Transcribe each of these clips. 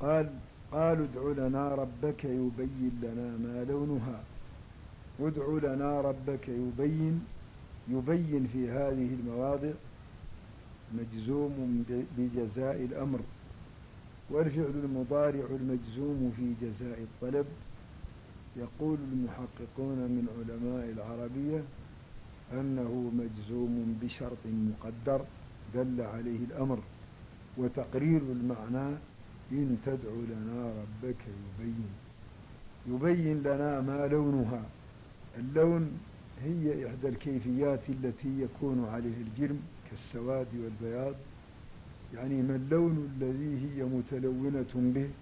قالوا ادع لنا ربك يبين لنا ما لونها. ادع لنا ربك يبين في هذه المواضع مجزوم بجزاء الأمر، والفعل المضارع المجزوم في جزاء الطلب. يقول المحققون من علماء العربية أنه مجزوم بشرط مقدر دل عليه الأمر، وتقرير المعنى إن تدعو لنا ربك يبين لنا ما لونها. اللون هي إحدى الكيفيات التي يكون عليه الجرم كالسواد والبياض، يعني ما اللون الذي هي متلونة به.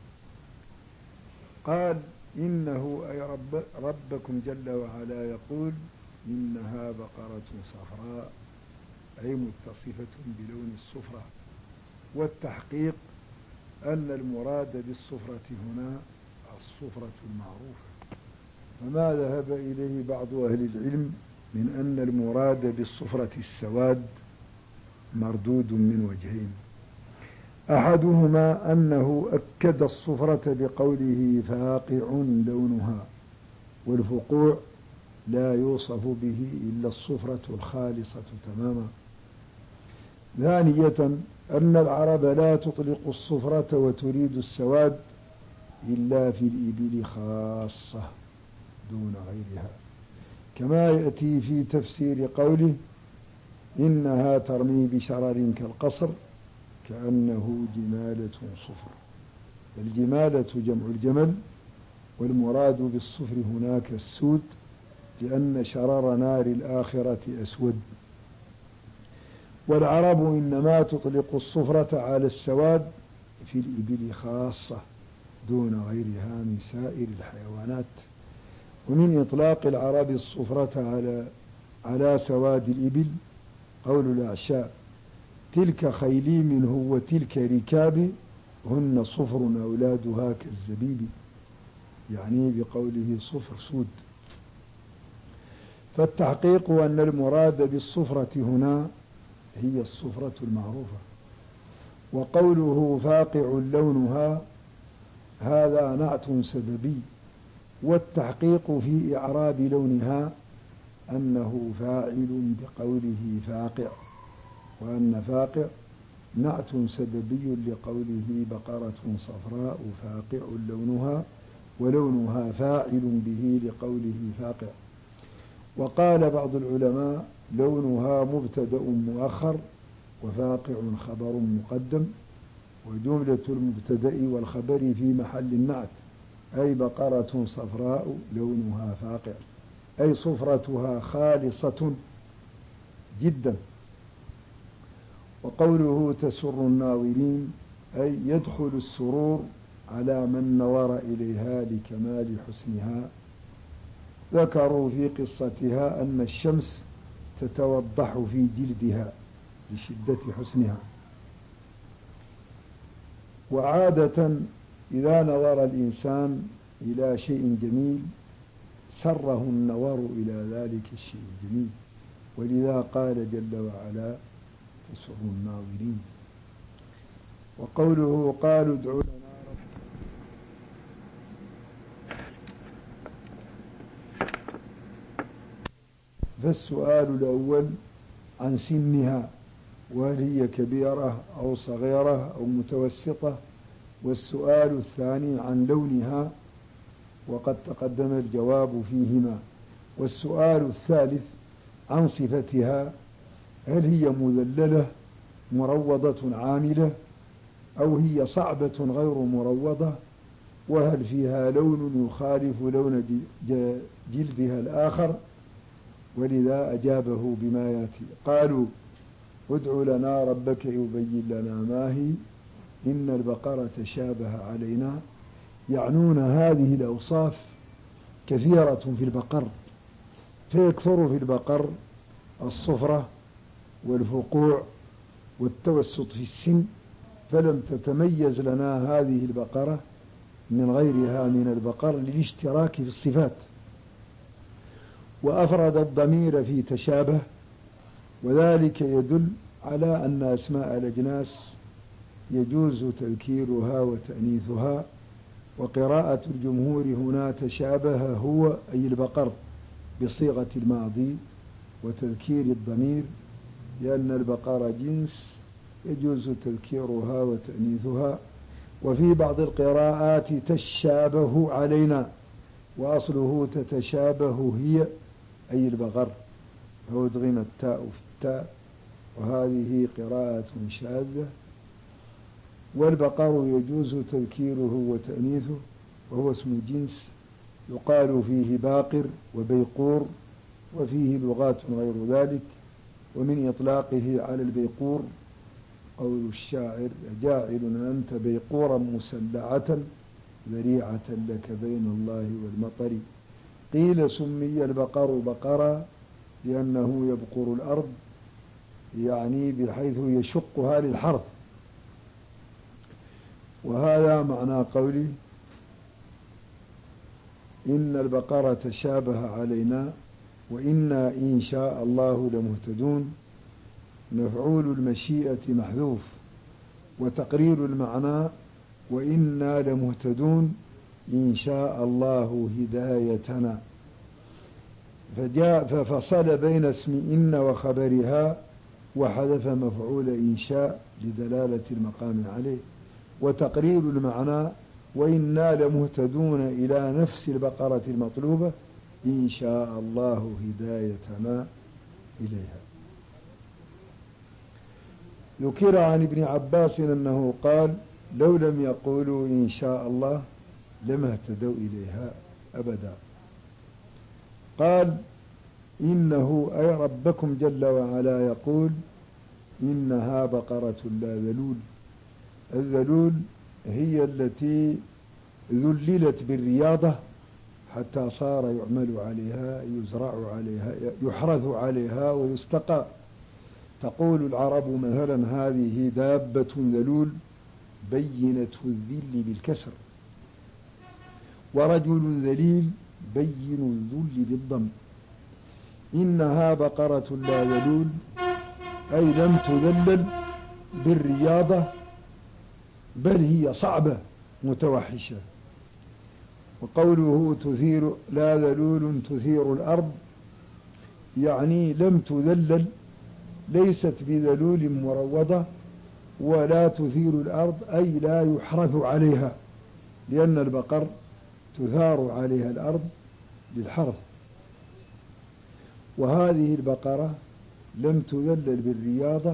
قال إنه أي ربكم جل وعلا يقول إنها بقرة صفراء، أي متصفة بلون الصفرة. والتحقيق أن المراد بالصفرة هنا الصفرة المعروفة. فما ذهب إليه بعض أهل العلم من أن المراد بالصفرة السواد مردود من وجهين. أحدهما أنه أكد الصفرة بقوله فاقع لونها، والفقوع لا يوصف به إلا الصفرة الخالصة تماما. ثانية أن العرب لا تطلق الصفرة وتريد السواد إلا في الإبل خاصة دون غيرها، كما يأتي في تفسير قوله إنها ترمي بشرر كالقصر كأنه جمالة صفر. الجمالة جمع الجمل، والمراد بالصفر هناك السود، لأن شرر نار الآخرة أسود. والعرب إنما تطلق الصفرة على السواد في الإبل خاصة دون غيرها من سائر الحيوانات. ومن إطلاق العرب الصفرة على سواد الإبل قول الأعشاء تلك خيلي منه وتلك ركابي هن صفر أولادها كالزبيب، يعني بقوله صفر سود. فالتحقيق أن المراد بالصفرة هنا هي الصفرة المعروفة. وقوله فاقع لونها هذا نعت سببي، والتحقيق في إعراب لونها أنه فاعل بقوله فاقع، وأن فاقع نعت سببي لقوله بقرة صفراء فاقع لونها، ولونها فاعل به لقوله فاقع. وقال بعض العلماء لونها مبتدأ مؤخر وفاقع خبر مقدم، وجملة المبتدأ والخبر في محل النعت، أي بقرة صفراء لونها فاقع، أي صفرتها خالصة جدا. وقوله تسر الناظرين أي يدخل السرور على من نظر إليها لكمال حسنها. ذكروا في قصتها أن الشمس تتوضح في جلدها لشدة حسنها. وعادة إذا نظر الإنسان إلى شيء جميل سره النظر إلى ذلك الشيء الجميل، ولذا قال جل وعلا تسر الناظرين. وقوله قالوا ادع لنا ربك. فالسؤال الأول عن سنها، وهل هي كبيرة أو صغيرة أو متوسطة. والسؤال الثاني عن لونها، وقد تقدم الجواب فيهما. والسؤال الثالث عن صفتها، هل هي مذللة مروضة عاملة أو هي صعبة غير مروضة، وهل فيها لون يخالف لون جلدها الآخر. ولذا أجابه بما يأتي. قالوا ادع لنا ربك يبين لنا ما هي إن البقرة تشابه علينا، يعنون هذه الأوصاف كثيرة في البقر، فيكثر في البقر الصفرة والفقوع والتوسط في السن، فلم تتميز لنا هذه البقرة من غيرها من البقر للاشتراك في الصفات. وأفرد الضمير في تشابه، وذلك يدل على أن أسماء الأجناس يجوز تذكيرها وتأنيثها. وقراءة الجمهور هنا تشابه هو أي البقر بصيغة الماضي وتذكير الضمير، لأن البقر جنس يجوز تذكيرها وتأنيثها. وفي بعض القراءات تشابه علينا، وأصله تتشابه هي أي البقر، هو ادغم التاء في التاء، وهذه قراءة شاذة. والبقر يجوز تذكيره وتأنيثه، وهو اسم جنس يقال فيه باقر وبيقور، وفيه لغات غير ذلك. ومن إطلاقه على البيقور قول الشاعر: جاعل أنت بيقورا مسلعة ذريعة لك بين الله والمطر. قيل سمي البقر بقرا لأنه يبقر الأرض، يعني بحيث يشقها للحرث. وهذا معنى قوله إن البقرة تشابه علينا وإنا إن شاء الله لمهتدون. مفعول المشيئة محذوف، وتقرير المعنى وإنا لمهتدون إن شاء الله هدايتنا. ففصل بين اسم إن وخبرها وحذف مفعول إنشاء لدلالة المقام عليه. وتقرير المعنى وإنا لمهتدون إلى نفس البقرة المطلوبة إن شاء الله هدايتنا إليها. ذكر عن ابن عباس أنه قال: لو لم يقولوا إن شاء الله لما اهتدوا إليها أبدا. قال: إنه أي ربكم جل وعلا يقول: إنها بقرة لا ذلول. الذلول هي التي ذللت بالرياضة حتى صار يعمل عليها، يزرع عليها، يحرث عليها ويستقى. تقول العرب مثلا: هذه دابة ذلول بينة الذل بالكسر. ورجل ذليل بين الذل بالضم. إنها بقرة لا ذلول أي لم تذلل بالرياضة، بل هي صعبة متوحشة. وقوله تثير لا ذلول تثير الأرض، يعني لم تذلل، ليست بذلول مروضة، ولا تثير الأرض أي لا يحرث عليها، لأن البقر تثار عليها الأرض للحرث. وهذه البقرة لم تذلل بالرياضة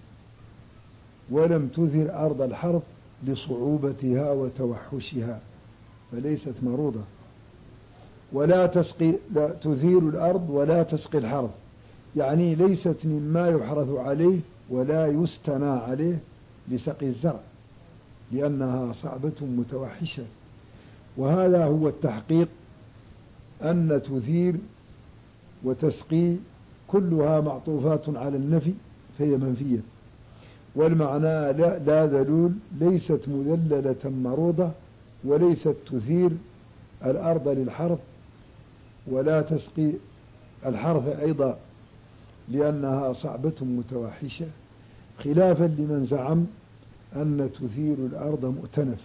ولم تثر أرض الحرث لصعوبتها وتوحشها، فليست مرودة. ولا تسقي، لا تثير الأرض ولا تسقي الحرث، يعني ليست مما يحرث عليه ولا يستنى عليه لسقي الزرع، لأنها صعبة متوحشة. وهذا هو التحقيق، أن تثير وتسقي كلها معطوفات على النفي فهي منفية. والمعنى لا ذلول ليست مذللة مرودة، وليست تثير الأرض للحرث، ولا تسقي الحرث أيضا، لأنها صعبة متوحشة، خلافا لمن زعم أن تثير الأرض مؤتنف.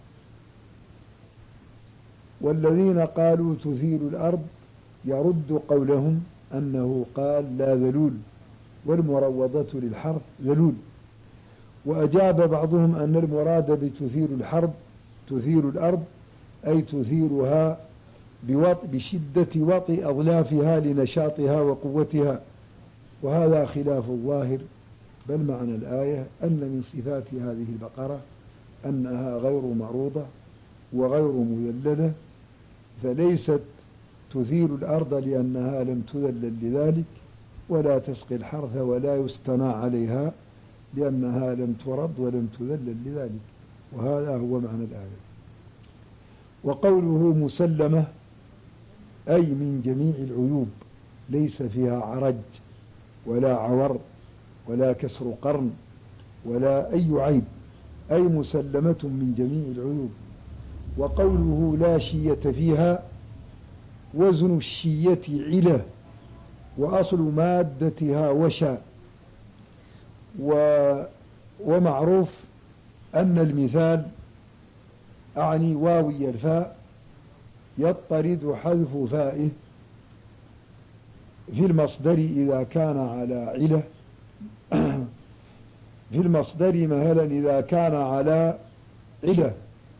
والذين قالوا تثير الأرض يرد قولهم أنه قال لا ذلول، والمروضة للحرث ذلول. وأجاب بعضهم أن المراد بتثير الحرث تثير الأرض أي تثيرها بشدة وطئ أظلافها لنشاطها وقوتها، وهذا خلاف الظاهر. بل معنى الآية أن من صفات هذه البقرة أنها غير معروضة وغير مذللة، فليست تثير الأرض لأنها لم تذلل لذلك، ولا تسقي الحرث ولا يستنى عليها لأنها لم ترد ولم تذلل لذلك. وهذا هو معنى الآية. وقوله مسلمة أي من جميع العيوب، ليس فيها عرج ولا عور ولا كسر قرن ولا أي عيب، أي مسلمة من جميع العيوب. وقوله لا شية فيها، وزن الشية علة، وأصل مادتها وشا. ومعروف أن المثال أعني واوي الفاء يضطرد حذف فائه في المصدر إذا كان على علة في المصدر مثلا إذا كان على علة،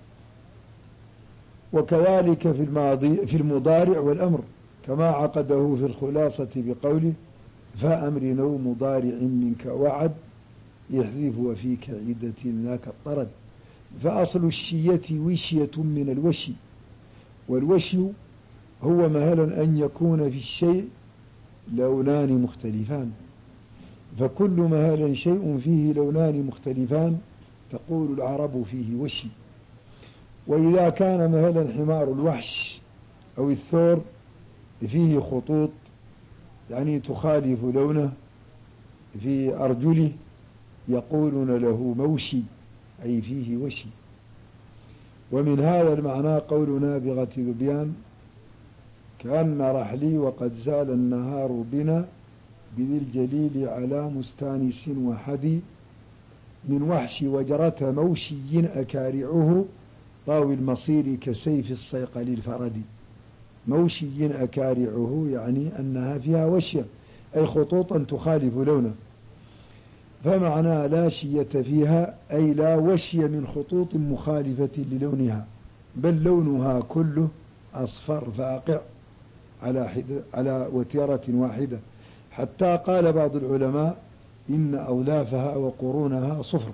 وكذلك في المضارع والأمر كما عقده في الخلاصة بقوله فأمر نو مضارع منك وعد يحذف وفيك عدة ذاك الطرد. فأصل الشية وشية من الوشي، والوشي هو مثلا أن يكون في الشيء لونان مختلفان، فكل مثلا شيء فيه لونان مختلفان تقول العرب فيه وشي. وإذا كان مثلا حمار الوحش أو الثور فيه خطوط يعني تخالف لونه في أرجله يقولون له موشي أي فيه وشي. ومن هذا المعنى قول نابغة ذبيان كأن رحلي وقد زال النهار بنا بذي الجليل على مستانس وحدي من وحش وجرة موشي أكارعه طاوي المصير كسيف الصيقل الفرد. موشي أكارعه يعني أنها فيها وشية أي خطوطا تخالف لونه، فمعنى لا شية فيها أي لا وشي من خطوط مخالفة للونها، بل لونها كله أصفر فاقع على وتيرة واحدة، حتى قال بعض العلماء إن أولافها وقرونها صفر.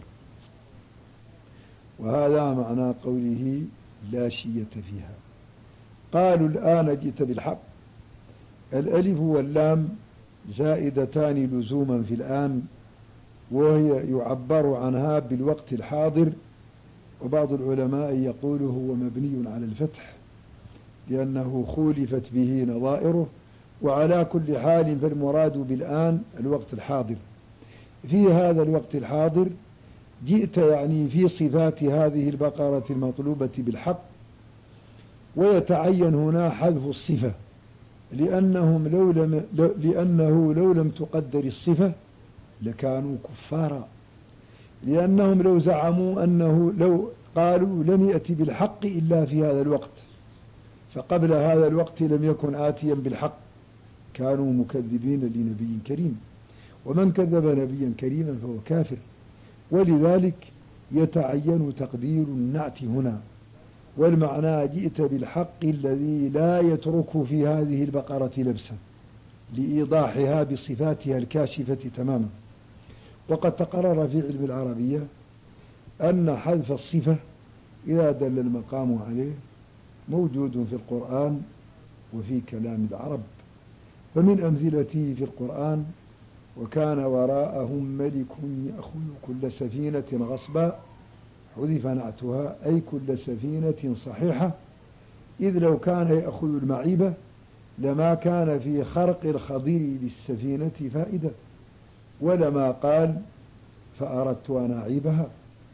وهذا معنى قوله لا شية فيها. قالوا الآن جئت بالحق. الألف واللام زائدتان لزوما في الآن، وهي يعبر عنها بالوقت الحاضر، وبعض العلماء يقول هو مبني على الفتح لأنه خولفت به نظائره، وعلى كل حال فالمراد بالآن الوقت الحاضر. في هذا الوقت الحاضر جئت يعني في صفات هذه البقرة المطلوبة بالحق، ويتعين هنا حذف الصفة لأنه لو لم تقدر الصفة لكانوا كفارا، لأنهم لو زعموا أنه لو قالوا لم يأتي بالحق إلا في هذا الوقت، فقبل هذا الوقت لم يكن آتيا بالحق، كانوا مكذبين لنبي كريم، ومن كذب نبيا كريما فهو كافر. ولذلك يتعين تقدير النعت هنا، والمعنى جئت بالحق الذي لا يترك في هذه البقرة لبسا لإيضاحها بصفاتها الكاشفة تماما. وقد تقرر في علم العربية أن حذف الصفة إذا دل المقام عليه موجود في القرآن وفي كلام العرب. فمن أمثلته في القرآن وكان وراءهم ملك يأخذ كل سفينة غصبا حذف نعتها أي كل سفينة صحيحة، إذ لو كان يأخذ المعيبة لما كان في خرق الخضير للسفينة فائدة، ولما قال فأردت أن أعيبها.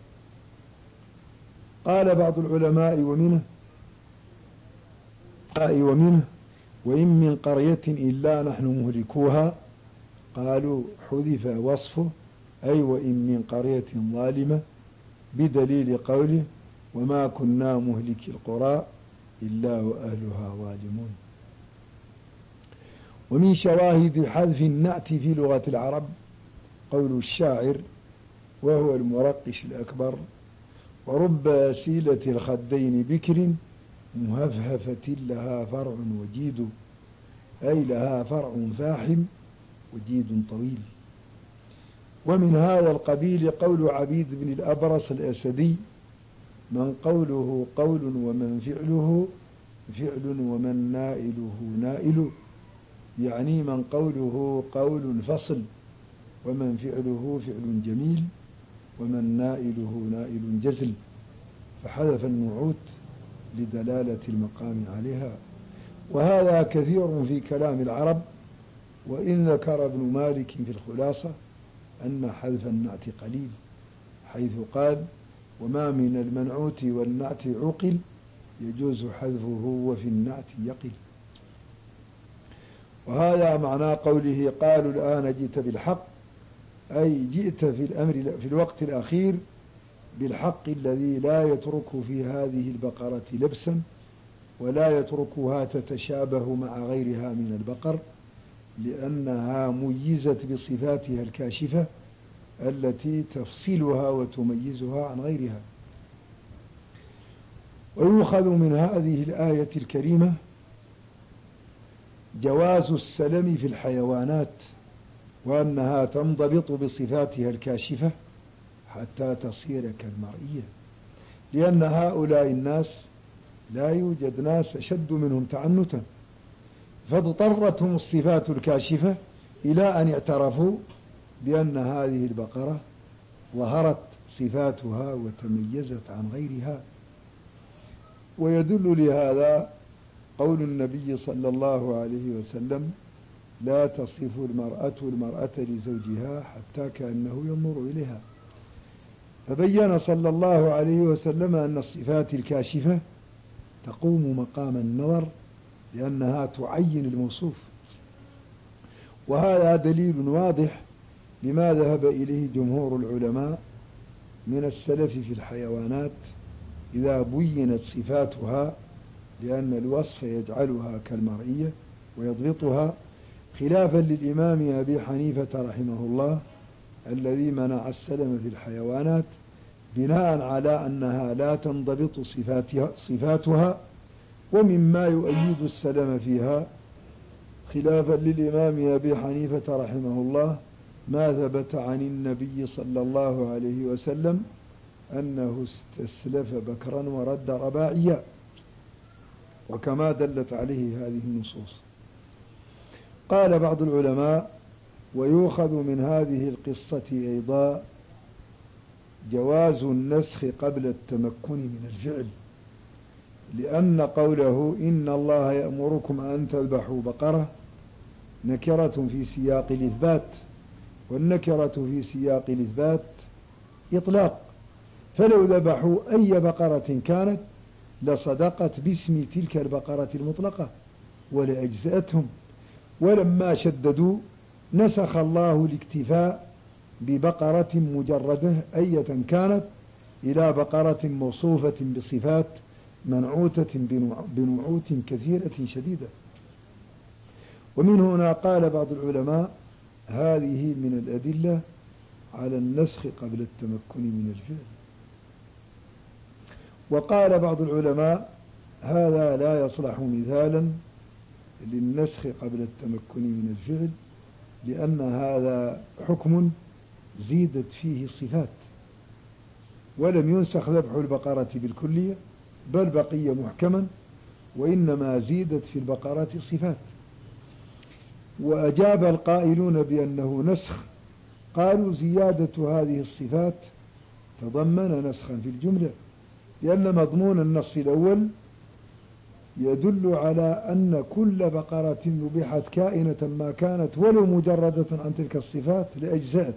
قال بعض العلماء ومنه وإن من قرية إلا نحن مهلكوها، قالوا حذف وصفه أي وإن من قرية ظالمة بدليل قوله وما كنا مهلك القرى إلا وأهلها ظالمون. ومن شواهد حذف النعت في لغة العرب قول الشاعر وهو المرقش الأكبر ورب سيلة الخدين بكر مهفهفة لها فرع وجيد، أي لها فرع فاحم وجيد طويل. ومن هذا القبيل قول عبيد بن الأبرص الأسدي من قوله قول ومن فعله فعل ومن نائله نائل، يعني من قوله قول فصل ومن فعله فعل جميل ومن نائله نائل جزل، فحذف النعوت لدلالة المقام عليها. وهذا كثير في كلام العرب، وإن ذكر ابن مالك في الخلاصة أن حذف النعت قليل، حيث قال وما من المنعوت والنعت عقل يجوز حذفه وفي النعت يقل. وهذا معنى قوله قالوا الآن جئت بالحق، أي جئت في الوقت الأخير بالحق الذي لا يترك في هذه البقرة لبسا ولا يتركها تتشابه مع غيرها من البقر، لأنها ميزت بصفاتها الكاشفة التي تفصلها وتميزها عن غيرها. ويؤخذ من هذه الآية الكريمة جواز السلم في الحيوانات، وأنها تنضبط بصفاتها الكاشفة حتى تصير كالمرئية، لأن هؤلاء الناس لا يوجد ناس أشد منهم تعنتا، فاضطرتهم الصفات الكاشفة إلى أن اعترفوا بأن هذه البقرة ظهرت صفاتها وتميزت عن غيرها. ويدل لهذا قول النبي صلى الله عليه وسلم: لا تصف المرأة لزوجها حتى كأنه ينظر إليها. فبين صلى الله عليه وسلم أن الصفات الكاشفة تقوم مقام النظر لأنها تعين الموصوف، وهذا دليل واضح لما ذهب إليه جمهور العلماء من السلف في الحيوانات إذا بينت صفاتها، لأن الوصف يجعلها كالمرئية ويضبطها، خلافا للإمام أبي حنيفة رحمه الله الذي منع السلم في الحيوانات بناء على أنها لا تنضبط صفاتها، ومما يؤيد السلم فيها خلافا للإمام أبي حنيفة رحمه الله ما ثبت عن النبي صلى الله عليه وسلم أنه استسلف بكرا ورد رباعيا، وكما دلت عليه هذه النصوص. قال بعض العلماء: ويؤخذ من هذه القصة أيضا جواز النسخ قبل التمكن من الفعل، لأن قوله إن الله يأمركم أن تذبحوا بقرة نكرة في سياق الإثبات، والنكرة في سياق الإثبات إطلاق، فلو ذبحوا أي بقرة كانت لصدقت باسم تلك البقرة المطلقة ولأجزأتهم، ولما شددوا نسخ الله الاكتفاء ببقرة مجردة أية كانت إلى بقرة موصوفة بصفات منعوتة بنعوت كثيرة شديدة. ومن هنا قال بعض العلماء: هذه من الأدلة على النسخ قبل التمكن من الفعل. وقال بعض العلماء: هذا لا يصلح مثالا للنسخ قبل التمكن من الفعل، لأن هذا حكم زيدت فيه الصفات، ولم ينسخ ذبح البقرة بالكلية بل بقي محكما، وإنما زيدت في البقرة صفات. وأجاب القائلون بأنه نسخ قالوا: زيادة هذه الصفات تضمن نسخا في الجملة، لأن مضمون النص الأول يدل على أن كل بقرة ذبحت كائنة ما كانت ولو مجردة عن تلك الصفات لأجزأت،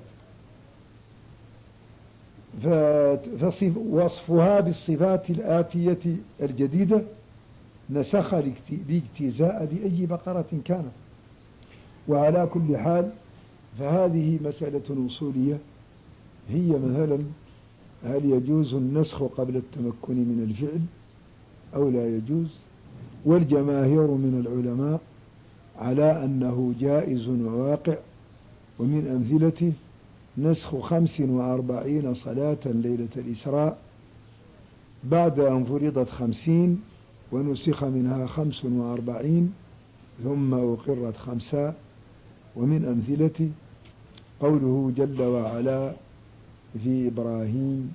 فوصفها بالصفات الآتية الجديدة نسخ الاجتزاء لأي بقرة كانت. وعلى كل حال فهذه مسألة أصولية، هي مثلا: هل يجوز النسخ قبل التمكن من الفعل أو لا يجوز؟ والجماهير من العلماء على أنه جائز وواقع. ومن أمثلته نسخ 45 صلاة ليلة الإسراء بعد أن فرضت 50 ونسخ منها 45 ثم أقرت 5. ومن أمثلته قوله جل وعلا في إبراهيم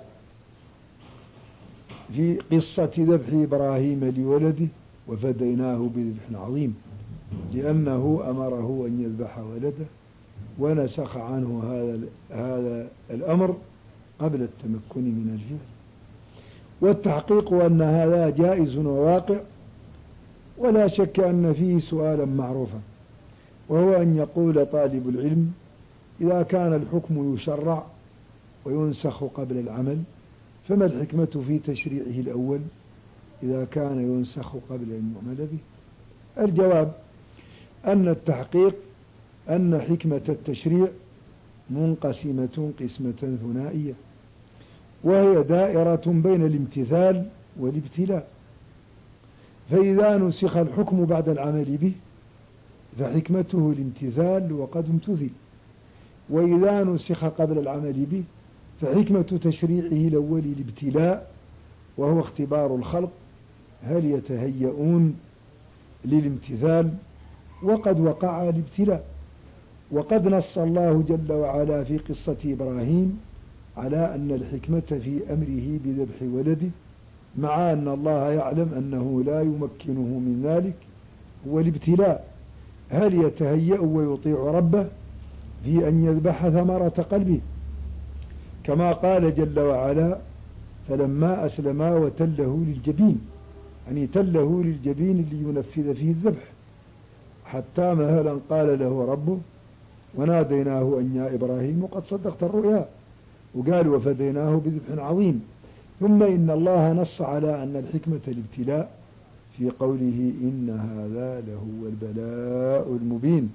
في قصة ذبح إبراهيم لولده: وفديناه بذبح عظيم، لأنه أمره أن يذبح ولده ونسخ عنه هذا الأمر قبل التمكن من الفعل. والتحقيق أن هذا جائز وواقع، ولا شك أن فيه سؤالا معروفا، وهو أن يقول طالب العلم: إذا كان الحكم يشرع وينسخ قبل العمل فما الحكمة في تشريعه الأول إذا كان ينسخ قبل أن يعمل به؟ الجواب أن التحقيق أن حكمة التشريع منقسمة قسمة ثنائية، وهي دائرة بين الامتثال والابتلاء. فإذا نسخ الحكم بعد العمل به فحكمته الامتثال وقد امتثل، وإذا نسخ قبل العمل به فحكمة تشريعه الأول الابتلاء، وهو اختبار الخلق هل يتهيئون للامتثال، وقد وقع الابتلاء. وقد نص الله جل وعلا في قصة إبراهيم على أن الحكمة في أمره بذبح ولده، مع أن الله يعلم أنه لا يمكنه من ذلك، هو الابتلاء، هل يتهيأ ويطيع ربه في أن يذبح ثمرة قلبه، كما قال جل وعلا فلما أسلما وتله للجبين، يعني تله للجبين لينفذ فيه الذبح، حتى مهلا قال له ربه وناديناه أن يا إبراهيم قد صدقت الرؤيا، وقال وفديناه بذبح عظيم. ثم إن الله نص على أن الحكمة الابتلاء في قوله إن هذا لهو البلاء المبين.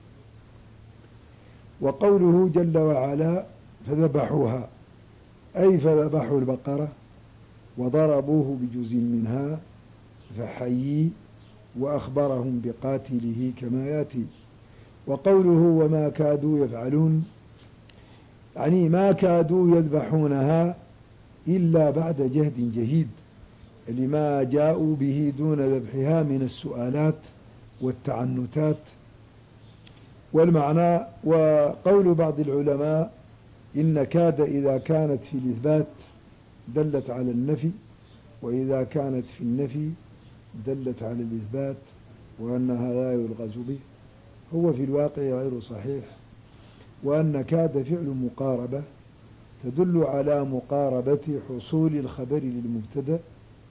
وقوله جل وعلا فذبحوها، أي فذبحوا البقرة وضربوه بجزء منها فحيي، وأخبرهم بقاتله كما يأتي. وقوله وما كادوا يفعلون، يعني ما كادوا يذبحونها إلا بعد جهد جهيد لما جاءوا به دون ذبحها من السؤالات والتعنتات. والمعنى وقول بعض العلماء إن كاد إذا كانت في الإثبات دلت على النفي، وإذا كانت في النفي دلت على الإثبات، وأنها لا يلغز به، هو في الواقع غير صحيح، وأن كاد فعل مقاربة تدل على مقاربة حصول الخبر للمبتدأ،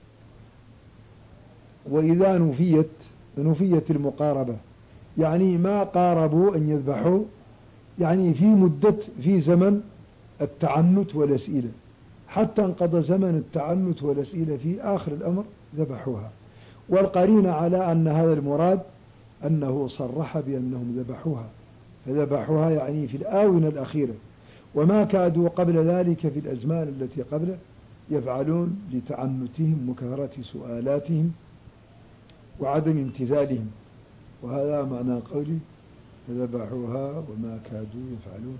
وإذا نفيت المقاربة يعني ما قاربوا أن يذبحوا، يعني في زمن التعنت والأسئلة، حتى انقضى زمن التعنت والأسئلة في آخر الأمر ذبحوها. والقرين على أن هذا المراد أنه صرح بأنهم ذبحوها، فذبحوها يعني في الآونة الأخيرة، وما كادوا قبل ذلك في الأزمان التي قبله يفعلون لتعنتهم وكثرة سؤالاتهم وعدم امتثالهم. وهذا معنى قولي فذبحوها وما كادوا يفعلون.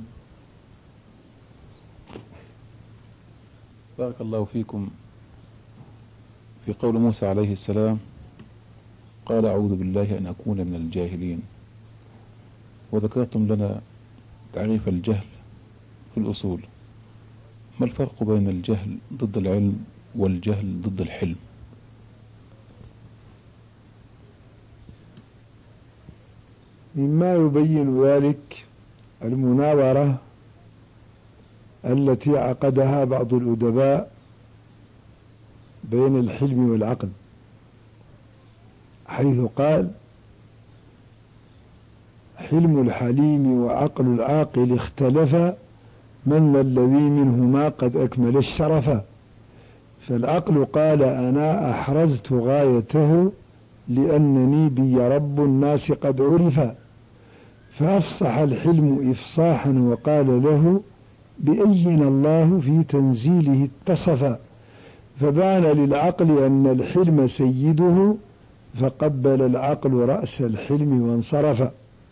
بارك الله فيكم. في قول موسى عليه السلام قال أعوذ بالله أن أكون من الجاهلين، وذكرتم لنا تعريف الجهل في الأصول. ما الفرق بين الجهل ضد العلم والجهل ضد الحلم؟ مما يبين ذلك المناظرة التي عقدها بعض الأدباء بين الحلم والعقل، حيث قال حلم الحليم وعقل العاقل اختلفا، من الذي منهما قد أكمل الشرفا. فالعقل قال أنا أحرزت غايته لأنني بي رب الناس قد عرفا، فأفصح الحلم إفصاحا وقال له بأينا الله في تنزيله اتصفا، فبان للعقل أن الحلم سيده، فقبل العقل رأس الحلم وانصرف.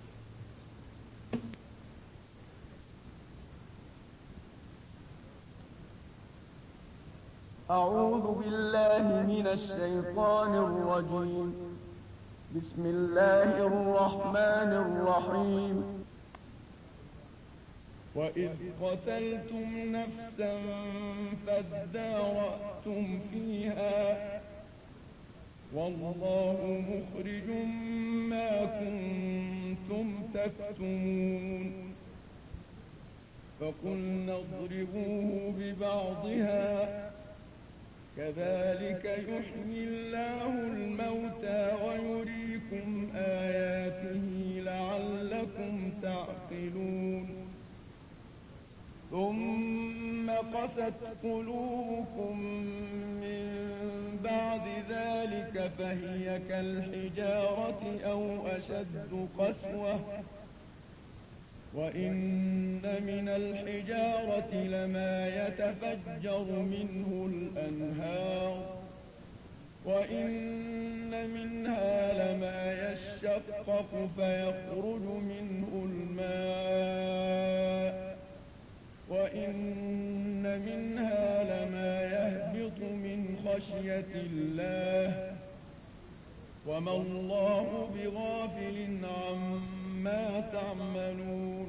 أعوذ بالله من الشيطان الرجيم. بسم الله الرحمن الرحيم. وإذ قتلتم نفسا فادارأتم فيها والله مخرج ما كنتم تكتمون، فقلنا اضربوه ببعضها كذلك يحيي الله الموتى ويريكم آياته لعلكم تعقلون. ثم قست قلوبكم من بعد ذلك فهي كالحجارة أو أشد قسوة، وإن من الحجارة لما يتفجر منه الأنهار وإن منها لما يشقق فيخرج منه الماء وإن منها لما يهبط من خشية الله وما الله بغافل عما تعملون.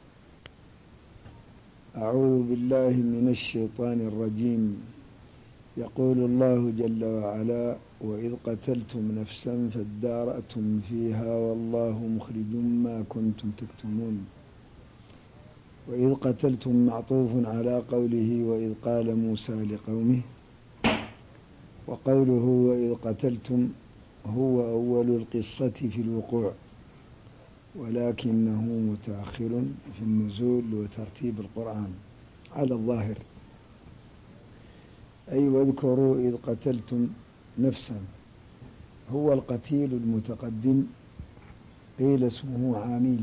أعوذ بالله من الشيطان الرجيم. يقول الله جل وعلا: وإذ قتلتم نفسا فادارأتم فيها والله مخرج ما كنتم تكتمون. وإذ قتلتم معطوف على قوله وإذ قال موسى لقومه، وقوله وإذ قتلتم هو أول القصة في الوقوع، ولكنه متأخر في النزول وترتيب القرآن على الظاهر. أي واذكروا إذ قتلتم نفسا، هو القتيل المتقدم، قيل اسمه عامل،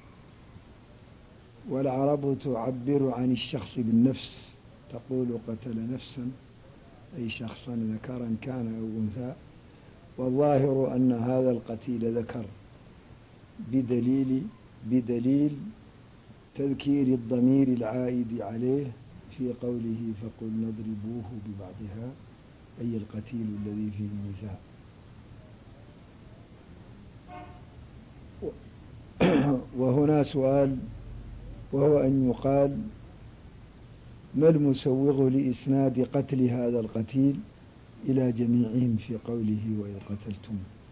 والعرب تعبر عن الشخص بالنفس، تقول قتل نفسا أي شخصا ذكرا كان أو أنثى، والظاهر أن هذا القتيل ذكر بدليل تذكير الضمير العائد عليه في قوله فقل نضربوه ببعضها، أي القتيل الذي فيه النساء. وهنا سؤال، وهو أن يقال: ما المسوغ لإسناد قتل هذا القتيل إلى جميعهم في قوله وإذ قتلتم؟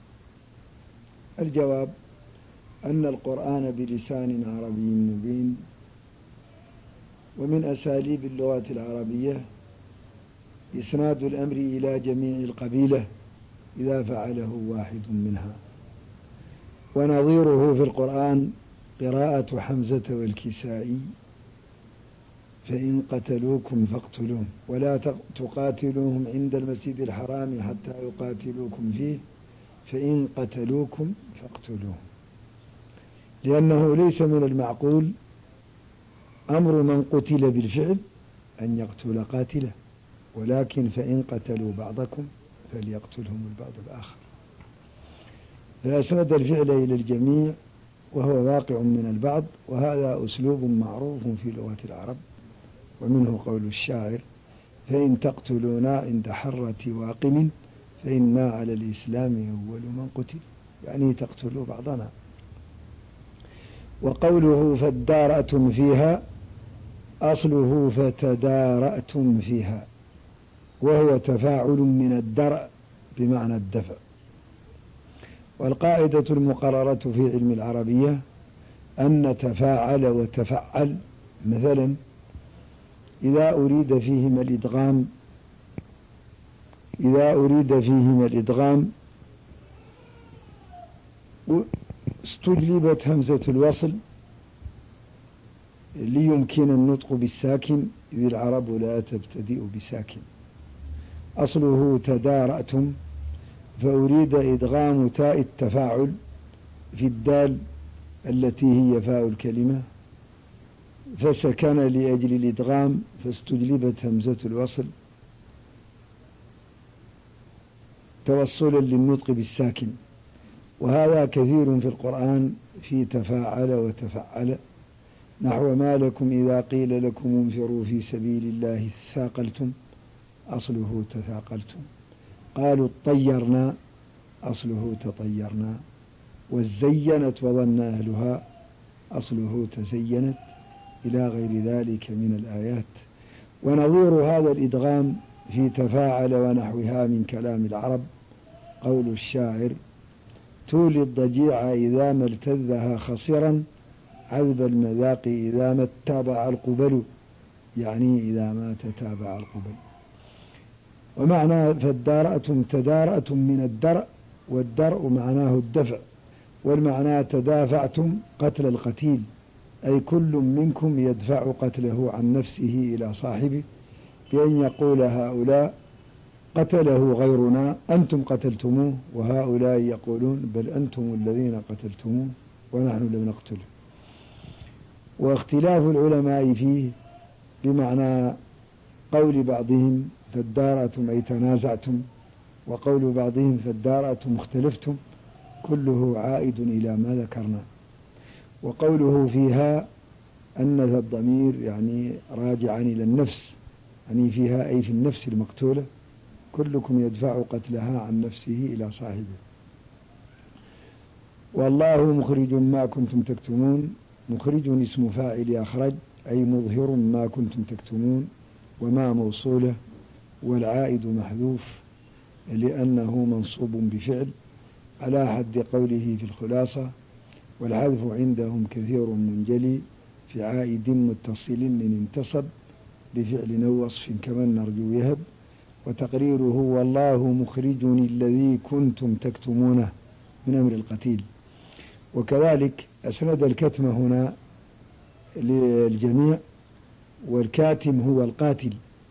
الجواب أن القرآن بلسان عربي مبين، ومن أساليب اللغة العربية إسناد الأمر إلى جميع القبيلة إذا فعله واحد منها. ونظيره في القرآن قراءة حمزة والكسائي: فإن قتلوكم فاقتلوهم ولا تقاتلوهم عند المسجد الحرام حتى يقاتلوكم فيه فإن قتلوكم فاقتلوهم، لأنه ليس من المعقول أمر من قتل بالفعل أن يقتل قاتله، ولكن فإن قتلوا بعضكم فليقتلهم البعض الآخر، فأسند الفعل إلى الجميع وهو واقع من البعض، وهذا أسلوب معروف في لغة العرب، ومنه قول الشاعر: فإن تقتلونا عند حرة واقم فإنا على الإسلام أول من قتل، يعني تقتلوا بعضنا. وقوله فادارأتم فيها أصله فتدارأتم فيها، وهو تفاعل من الدرء بمعنى الدفع. والقاعدة المقررة في علم العربية أن تفاعل وتفعل، مثلا إذا أريد فيهما الإدغام استجلبت همزة الوصل ليمكن النطق بالساكن، إذ العرب لا تبتدئ بساكن. أصله تدارأتم، فأريد إدغام تاء التفاعل في الدال التي هي فاء الكلمة، فسكن لأجل الإدغام فاستجلبت همزة الوصل توصلا للنطق بالساكن. وهذا كثير في القرآن في تفاعل وتفعل، نحو ما لكم إذا قيل لكم انفروا في سبيل الله ثاقلتم، أصله تثاقلتم. قالوا اطيرنا، أصله تطيرنا. وزينت وظن أهلها، أصله تزينت، إلى غير ذلك من الآيات. ونظير هذا الإدغام في تفاعل ونحوها من كلام العرب قول الشاعر: تولي الضجيع إذا ما التذها خصرا عذب المذاق إذا ما اتبع القبل، يعني إذا ما تتابع القبل. ومعنى فادارأتم تدارأتم من الدرء، والدرء معناه الدفع، والمعنى تدافعتم قتل القتيل، أي كل منكم يدفع قتله عن نفسه إلى صاحبه بأن يقول هؤلاء قتله غيرنا أنتم قتلتموه، وهؤلاء يقولون بل أنتم الذين قتلتموه ونحن لم نقتله. واختلاف العلماء فيه بمعنى قول بعضهم فادارأتم أي تنازعتم، وقول بعضهم فادارأتم اختلفتم، كله عائد إلى ما ذكرنا. وقوله فيها أن الضمير يعني راجعا إلى النفس، يعني فيها أي في النفس المقتولة، كلكم يدفع قتلها عن نفسه إلى صاحبه. والله مخرج ما كنتم تكتمون، مخرج اسم فاعل أخرج أي مظهر ما كنتم تكتمون، وما موصولة، والعائد محذوف لأنه منصوب بفعل على حد قوله في الخلاصة: والحذف عندهم كثير منجلي في عائد متصل إن انتصب بفعل أو وصف كمن نرجو يهب، وتقريره والله مخرج الذي كنتم تكتمونه من أمر القتيل. وكذلك أسند الكتم هنا للجميع، والكاتم هو القاتل.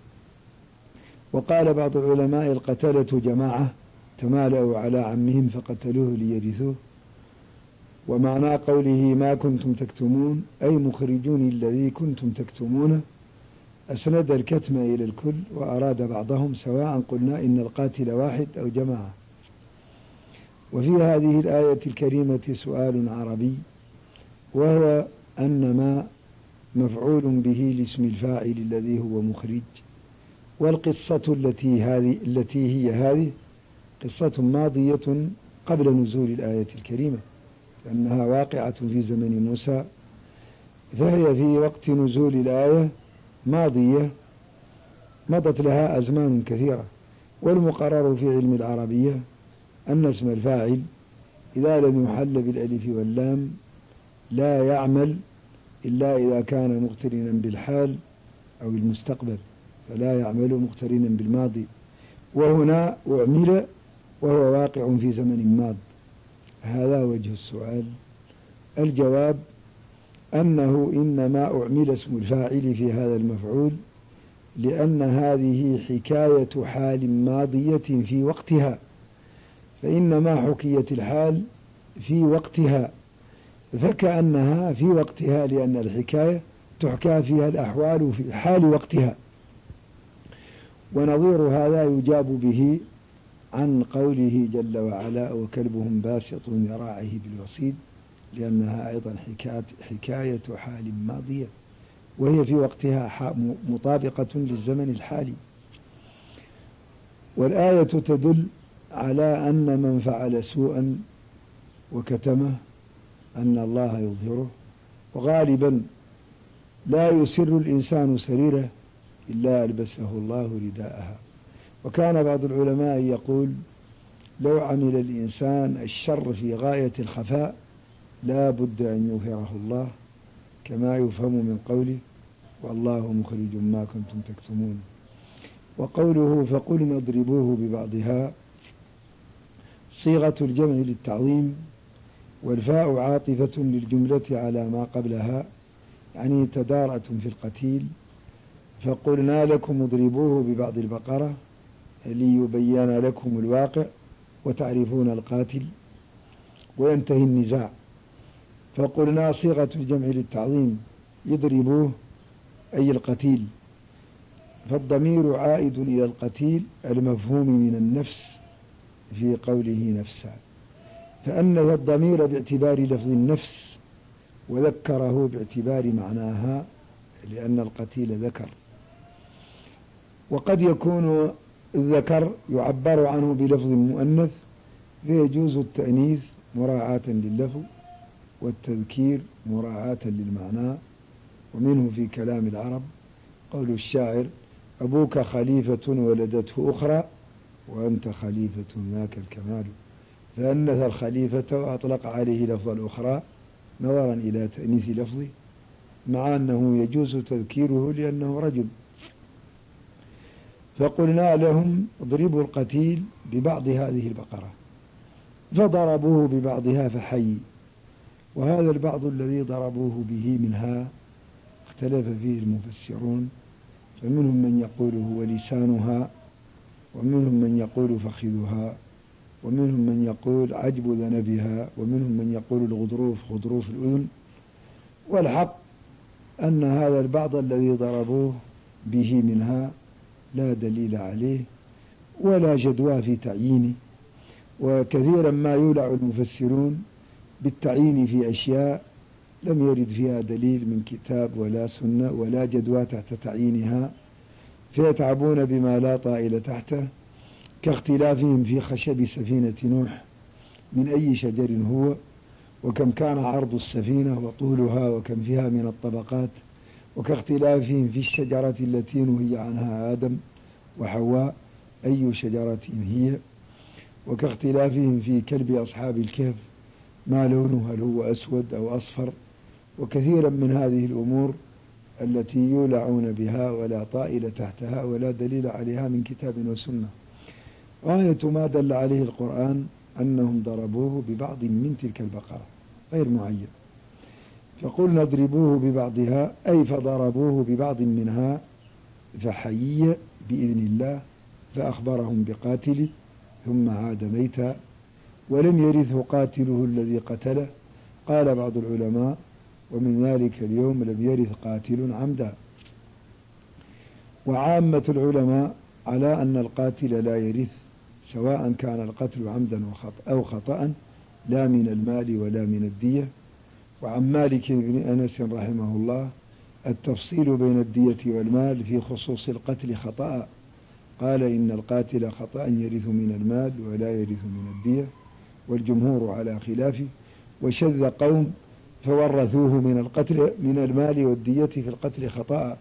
وقال بعض العلماء القتلة جماعة تمالأوا على عمهم فقتلوه ليرثوه. ومعنى قوله ما كنتم تكتمون أي مخرجون الذي كنتم تكتمونه، أسند الكتم إلى الكل، وأراد بعضهم سواء قلنا إن القاتل واحد أو جماعة. وفي هذه الآية الكريمة سؤال عربي، وهو أن ما مفعول به لاسم الفاعل الذي هو مخرج، والقصة التي هي هذه قصة ماضية قبل نزول الآية الكريمة، لأنها واقعة في زمن موسى، فهي في وقت نزول الآية ماضية مضت لها أزمان كثيرة. والمقرر في علم العربية أن اسم الفاعل إذا لم يحل بالألف واللام لا يعمل إلا إذا كان مقترنا بالحال أو المستقبل، فلا يعمل مقترنا بالماضي، وهنا أعمل وهو واقع في زمن ماض. هذا وجه السؤال. الجواب أنه إنما أعمل اسم الفاعل في هذا المفعول لأن هذه حكاية حال ماضية في وقتها، فإنما حكيت الحال في وقتها، فكأنها في وقتها، لأن الحكاية تحكى فيها الأحوال في حال وقتها. ونظير هذا يجاب به عن قوله جل وعلا: وكلبهم باسط ذراعيه بالوصيد، لأنها أيضا حكاية حال ماضية، وهي في وقتها مطابقة للزمن الحالي. والآية تدل على أن من فعل سوءا وكتمه أن الله يظهره، وغالبا لا يسر الإنسان سريره إلا ألبسه الله رداءها. وكان بعض العلماء يقول: لو عمل الإنسان الشر في غاية الخفاء لا بد أن يظهره الله، كما يفهم من قوله: والله مخرج ما كنتم تكتمون. وقوله فقلنا اضربوه ببعضها صيغة الجمع للتعظيم، والفاء عاطفة للجملة على ما قبلها، يعني تدارأتم في القتيل. فقلنا لكم اضربوه ببعض البقرة ليبين لكم الواقع وتعرفون القاتل وينتهي النزاع. فقلنا صيغة الجمع للتعظيم، يضربوه أي القتيل، فالضمير عائد إلى القتيل المفهوم من النفس في قوله نفسا، فأن الضمير باعتبار لفظ النفس وذكره باعتبار معناها، لأن القتيل ذكر. وقد يكون الذكر يعبر عنه بلفظ مؤنث، فيجوز التأنيث مراعاة لللفظ والتذكير مراعاة للمعنى. ومنه في كلام العرب قول الشاعر: أبوك خليفة ولدته أخرى وأنت خليفة ذاك الكمال، فأنث الخليفة وأطلق عليه لفظ الأخرى نظرا إلى تأنيث لفظه، مع أنه يجوز تذكيره لأنه رجل. فقلنا لهم اضربوا القتيل ببعض هذه البقرة، فضربوه ببعضها فحي. وهذا البعض الذي ضربوه به منها اختلف فيه المفسرون، فمنهم من يقول هو لسانها، ومنهم من يقول فخذها، ومنهم من يقول عجب ذنبها، ومنهم من يقول الغضروف غضروف الأذن. والحق أن هذا البعض الذي ضربوه به منها لا دليل عليه ولا جدوى في تعيينه، وكثيرا ما يولع المفسرون بالتعيين في أشياء لم يرد فيها دليل من كتاب ولا سنة ولا جدوى تحت تعيينها، فيتعبون بما لا طائل تحته، كاختلافهم في خشب سفينة نوح من أي شجر هو، وكم كان عرض السفينة وطولها وكم فيها من الطبقات، وكاختلافهم في الشجرة التي نهي عنها آدم وحواء أي شجرة هي، وكاختلافهم في كلب أصحاب الكهف ما لونه هل هو أسود أو أصفر، وكثيرا من هذه الأمور التي يولعون بها ولا طائل تحتها ولا دليل عليها من كتاب وسنة. غاية ما دل عليه القرآن أنهم ضربوه ببعض من تلك البقرة غير معين، فقلنا اضربوه ببعضها أي فضربوه ببعض منها، فحيي بإذن الله فأخبرهم بقاتله ثم عاد ميتا ولم يرثه قاتله الذي قتله. قال بعض العلماء ومن ذلك اليوم لم يرث قاتل عمدا. وعامة العلماء على أن القاتل لا يرث سواء كان القتل عمدا أو خطأ لا من المال ولا من الدية. وعن مالك بن أنس رحمه الله التفصيل بين الدية والمال في خصوص القتل خطأ، قال إن القاتل خطأ يرث من المال ولا يرث من الدية، والجمهور على خلافه، وشذ قوم فورثوه من القتل من المال والدية في القتل خطأ.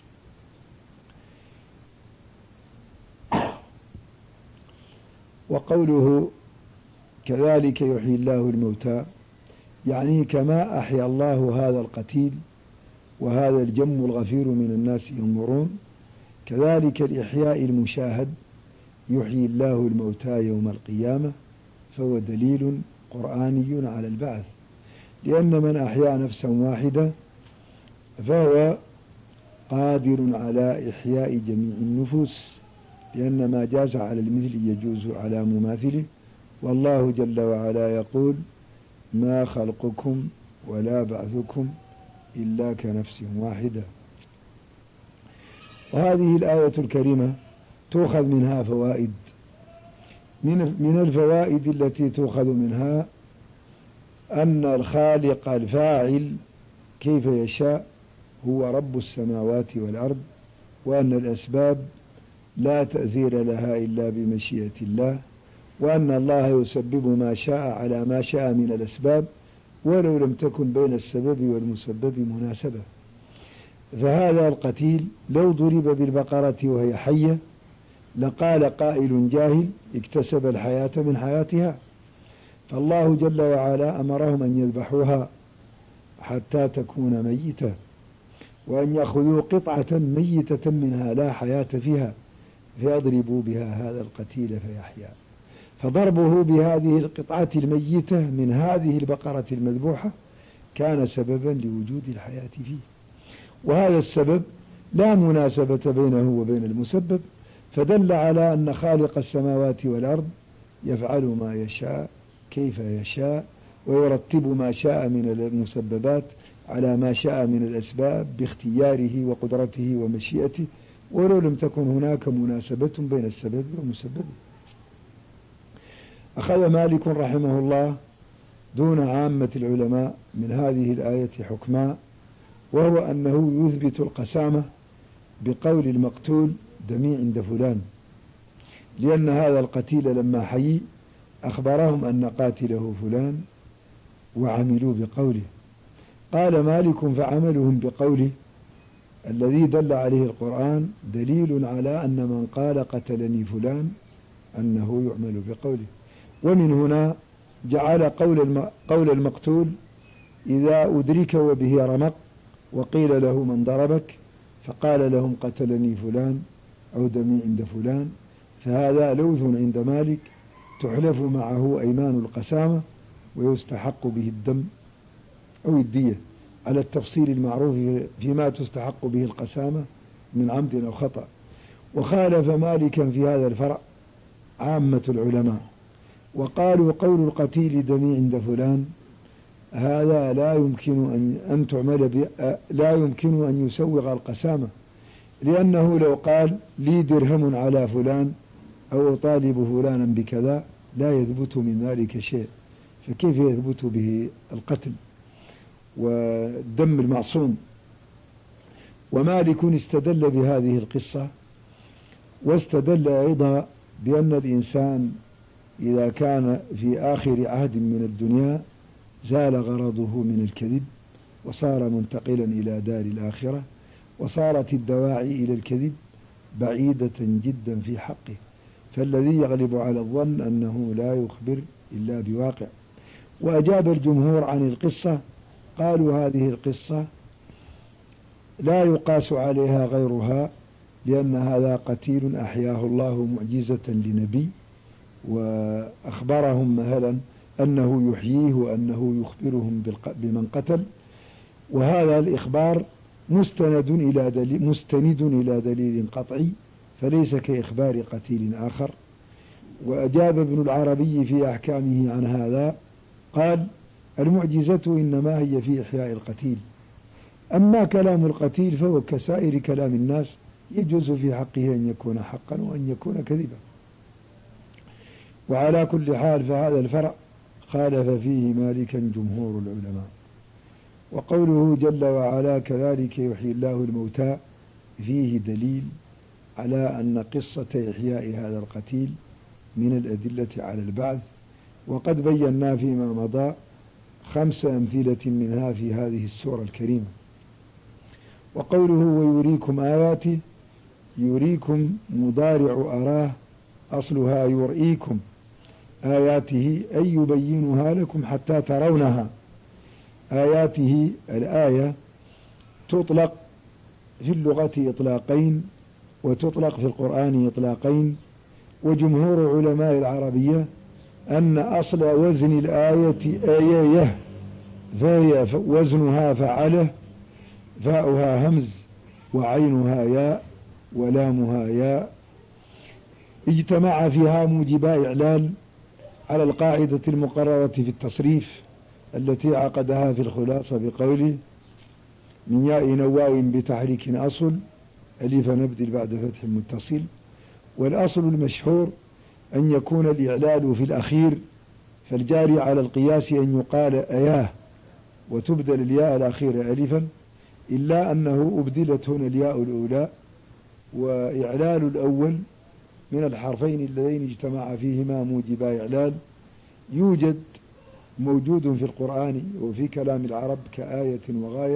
وقوله كذلك يحيي الله الموتى يعني كما أحيا الله هذا القتيل وهذا الجم الغفير من الناس ينظرون، كذلك الإحياء المشاهد يحيي الله الموتى يوم القيامة، فهو دليل قرآني على البعث، لأن من أحيا نفسا واحدة فهو قادر على إحياء جميع النفوس، لأن ما جاز على المثل يجوز على مماثله، والله جل وعلا يقول ما خلقكم ولا بعثكم إلا كنفس واحدة. وهذه الآية الكريمة تؤخذ منها فوائد. من الفوائد التي تؤخذ منها أن الخالق الفاعل كيف يشاء هو رب السماوات والأرض، وأن الأسباب لا تأثير لها إلا بمشيئة الله، وأن الله يسبب ما شاء على ما شاء من الأسباب ولو لم تكن بين السبب والمسبب مناسبة. فهذا القتيل لو ضرب بالبقرة وهي حية لقال قائل جاهل اكتسب الحياة من حياتها، فالله جل وعلا أمرهم أن يذبحوها حتى تكون ميتة، وأن يأخذوا قطعة ميتة منها لا حياة فيها فيضربوا بها هذا القتيل فيحيا، فضربه بهذه القطعة الميتة من هذه البقرة المذبوحة كان سببا لوجود الحياة فيه، وهذا السبب لا مناسبة بينه وبين المسبب، فدل على أن خالق السماوات والأرض يفعل ما يشاء كيف يشاء، ويرتب ما شاء من المسببات على ما شاء من الأسباب باختياره وقدرته ومشيئته، ولو لم تكن هناك مناسبة بين السبب والمسبب. أخذ مالك رحمه الله دون عامة العلماء من هذه الآية حكما، وهو أنه يثبت القسامة بقول المقتول دمي عند فلان، لأن هذا القتيل لما حيي أخبرهم أن قاتله فلان وعملوا بقوله. قال مالك فعملهم بقوله الذي دل عليه القرآن دليل على أن من قال قتلني فلان أنه يعمل بقوله. ومن هنا جعل قول المقتول إذا أدرك وبه رمق وقيل له من ضربك فقال لهم قتلني فلان أو دمي عند فلان، فهذا لوث عند مالك تحلف معه أيمان القسامة ويستحق به الدم أو الدية على التفصيل المعروف فيما تستحق به القسامة من عمد أو خطأ. وخالف مالكا في هذا الفرع عامة العلماء، وقالوا قول القتيل دمي عند فلان هذا لا يمكن أن تعمل لا يمكن أن يسوغ القسامة، لأنه لو قال لي درهم على فلان أو أطالب فلانا بكذا لا يثبت من ذلك شيء، فكيف يثبت به القتل والدم المعصوم؟ ومالك استدل بهذه القصة، واستدل أيضا بأن الإنسان إذا كان في آخر عهد من الدنيا زال غرضه من الكذب وصار منتقلا إلى دار الآخرة، وصارت الدواعي إلى الكذب بعيدة جدا في حقه، فالذي يغلب على الظن أنه لا يخبر إلا بواقع. وأجاب الجمهور عن القصة، قالوا هذه القصة لا يقاس عليها غيرها، لأن هذا قتيل أحياه الله معجزة لنبي، وأخبرهم مثلا أنه يحييه وأنه يخبرهم بمن قتل، وهذا الإخبار مستند إلى دليل قطعي، فليس كإخبار قتيل آخر. وأجاب ابن العربي في أحكامه عن هذا، قال المعجزة إنما هي في إحياء القتيل، أما كلام القتيل فهو كسائر كلام الناس، يجوز في حقه أن يكون حقا وأن يكون كذبا. وعلى كل حال فهذا الفرع خالف فيه مالكا جمهور العلماء. وقوله جل وعلا كذلك يحيي الله الموتى فيه دليل على أن قصة إحياء هذا القتيل من الأدلة على البعث، وقد بينا فيما مضى 5 أمثلة منها في هذه السورة الكريمة. وقوله ويريكم آياته، يريكم مضارع أراه، أصلها يرئيكم آياته أي يبينها لكم حتى ترونها. آياته الآية تطلق في اللغة إطلاقين، وتطلق في القرآن إطلاقين. وجمهور علماء العربية أن أصل وزن الآية آية، فهي وزنها فعله، فاؤها همز وعينها ياء ولامها ياء، اجتمع فيها موجبا إعلال على القاعدة المقررة في التصريف التي عقدها في الخلاصة بقوله من ياء نواو بتحريك أصل ألف نبدل بعد فتح متصل. والأصل المشهور أن يكون الإعلال في الأخير، فالجاري على القياس أن يقال أياه وتبدل الياء الأخيرة ألفا، إلا أنه أبدلت هنا الياء الأولى، وإعلال الأول من الحرفين اللذين اجتمع فيهما موجبا إعلال موجود في القرآن وفي كلام العرب كآية وغاية.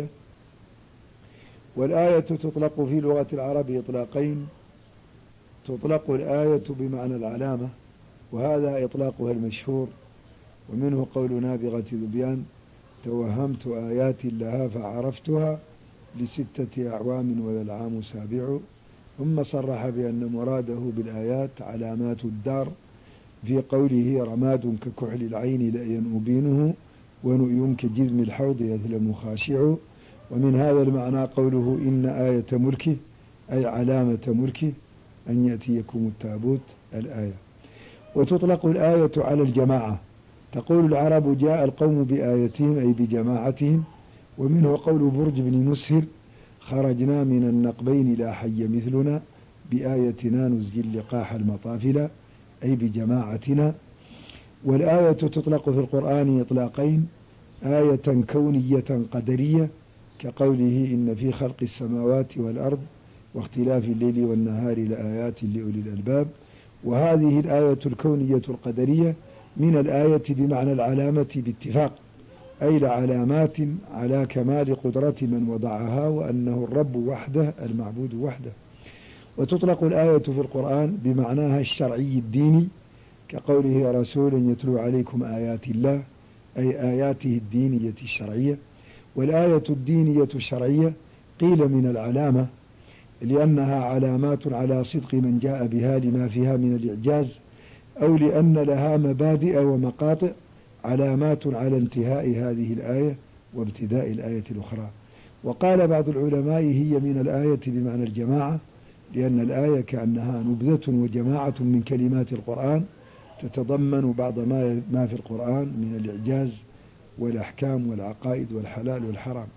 والآية تطلق في لغة العرب إطلاقين، تطلق الآية بمعنى العلامة، وهذا إطلاقها المشهور، ومنه قول نابغة ذبيان توهمت آيات لها فعرفتها ل6 أعوام وذا العام سابع. ثم صرح بأن مراده بالآيات علامات الدار، في قوله رماد ككحل العين لا أبينه ونؤي كجذم الحوض يثلم خاشع. ومن هذا المعنى قوله إن آية ملكه أي علامة ملكه أن يأتيكم التابوت الآية. وتطلق الآية على الجماعة، تقول العرب جاء القوم بآيتهم أي بجماعتهم. ومنه قول برج بن مسهر خرجنا من النقبين لا حي مثلنا بآيتنا نزجي لقاح المطافل أي بجماعتنا. والآية تطلق في القرآن إطلاقين، آية كونية قدرية كقوله إن في خلق السماوات والأرض واختلاف الليل والنهار لآيات لأولي الألباب. وهذه الآية الكونية القدرية من الآية بمعنى العلامة باتفاق، أي لعلامات على كمال قدرة من وضعها وأنه الرب وحده المعبود وحده. وتطلق الآية في القرآن بمعناها الشرعي الديني كقوله رسول يتلو عليكم آيات الله أي آياته الدينية الشرعية. والآية الدينية الشرعية قيل من العلامة لأنها علامات على صدق من جاء بها لما فيها من الإعجاز، أو لأن لها مبادئ ومقاطع علامات على انتهاء هذه الآية وابتداء الآية الأخرى. وقال بعض العلماء هي من الآية بمعنى الجماعة، لأن الآية كأنها نبذة وجماعة من كلمات القرآن تتضمن بعض ما في القرآن من الإعجاز والأحكام والعقائد والحلال والحرام.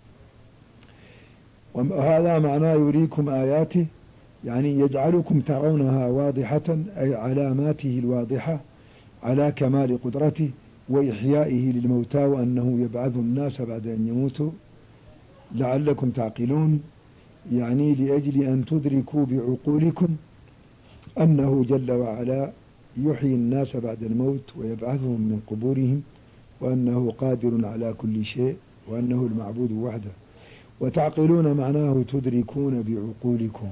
وهذا معناه يريكم آياته، يعني يجعلكم ترونها واضحة، أي علاماته الواضحة على كمال قدرته وإحيائه للموتى، وأنه يبعث الناس بعد أن يموتوا لعلكم تعقلون، يعني لأجل أن تدركوا بعقولكم أنه جل وعلا يحيي الناس بعد الموت ويبعثهم من قبورهم، وأنه قادر على كل شيء، وأنه المعبود وحده. وتعقلون معناه تدركون بعقولكم.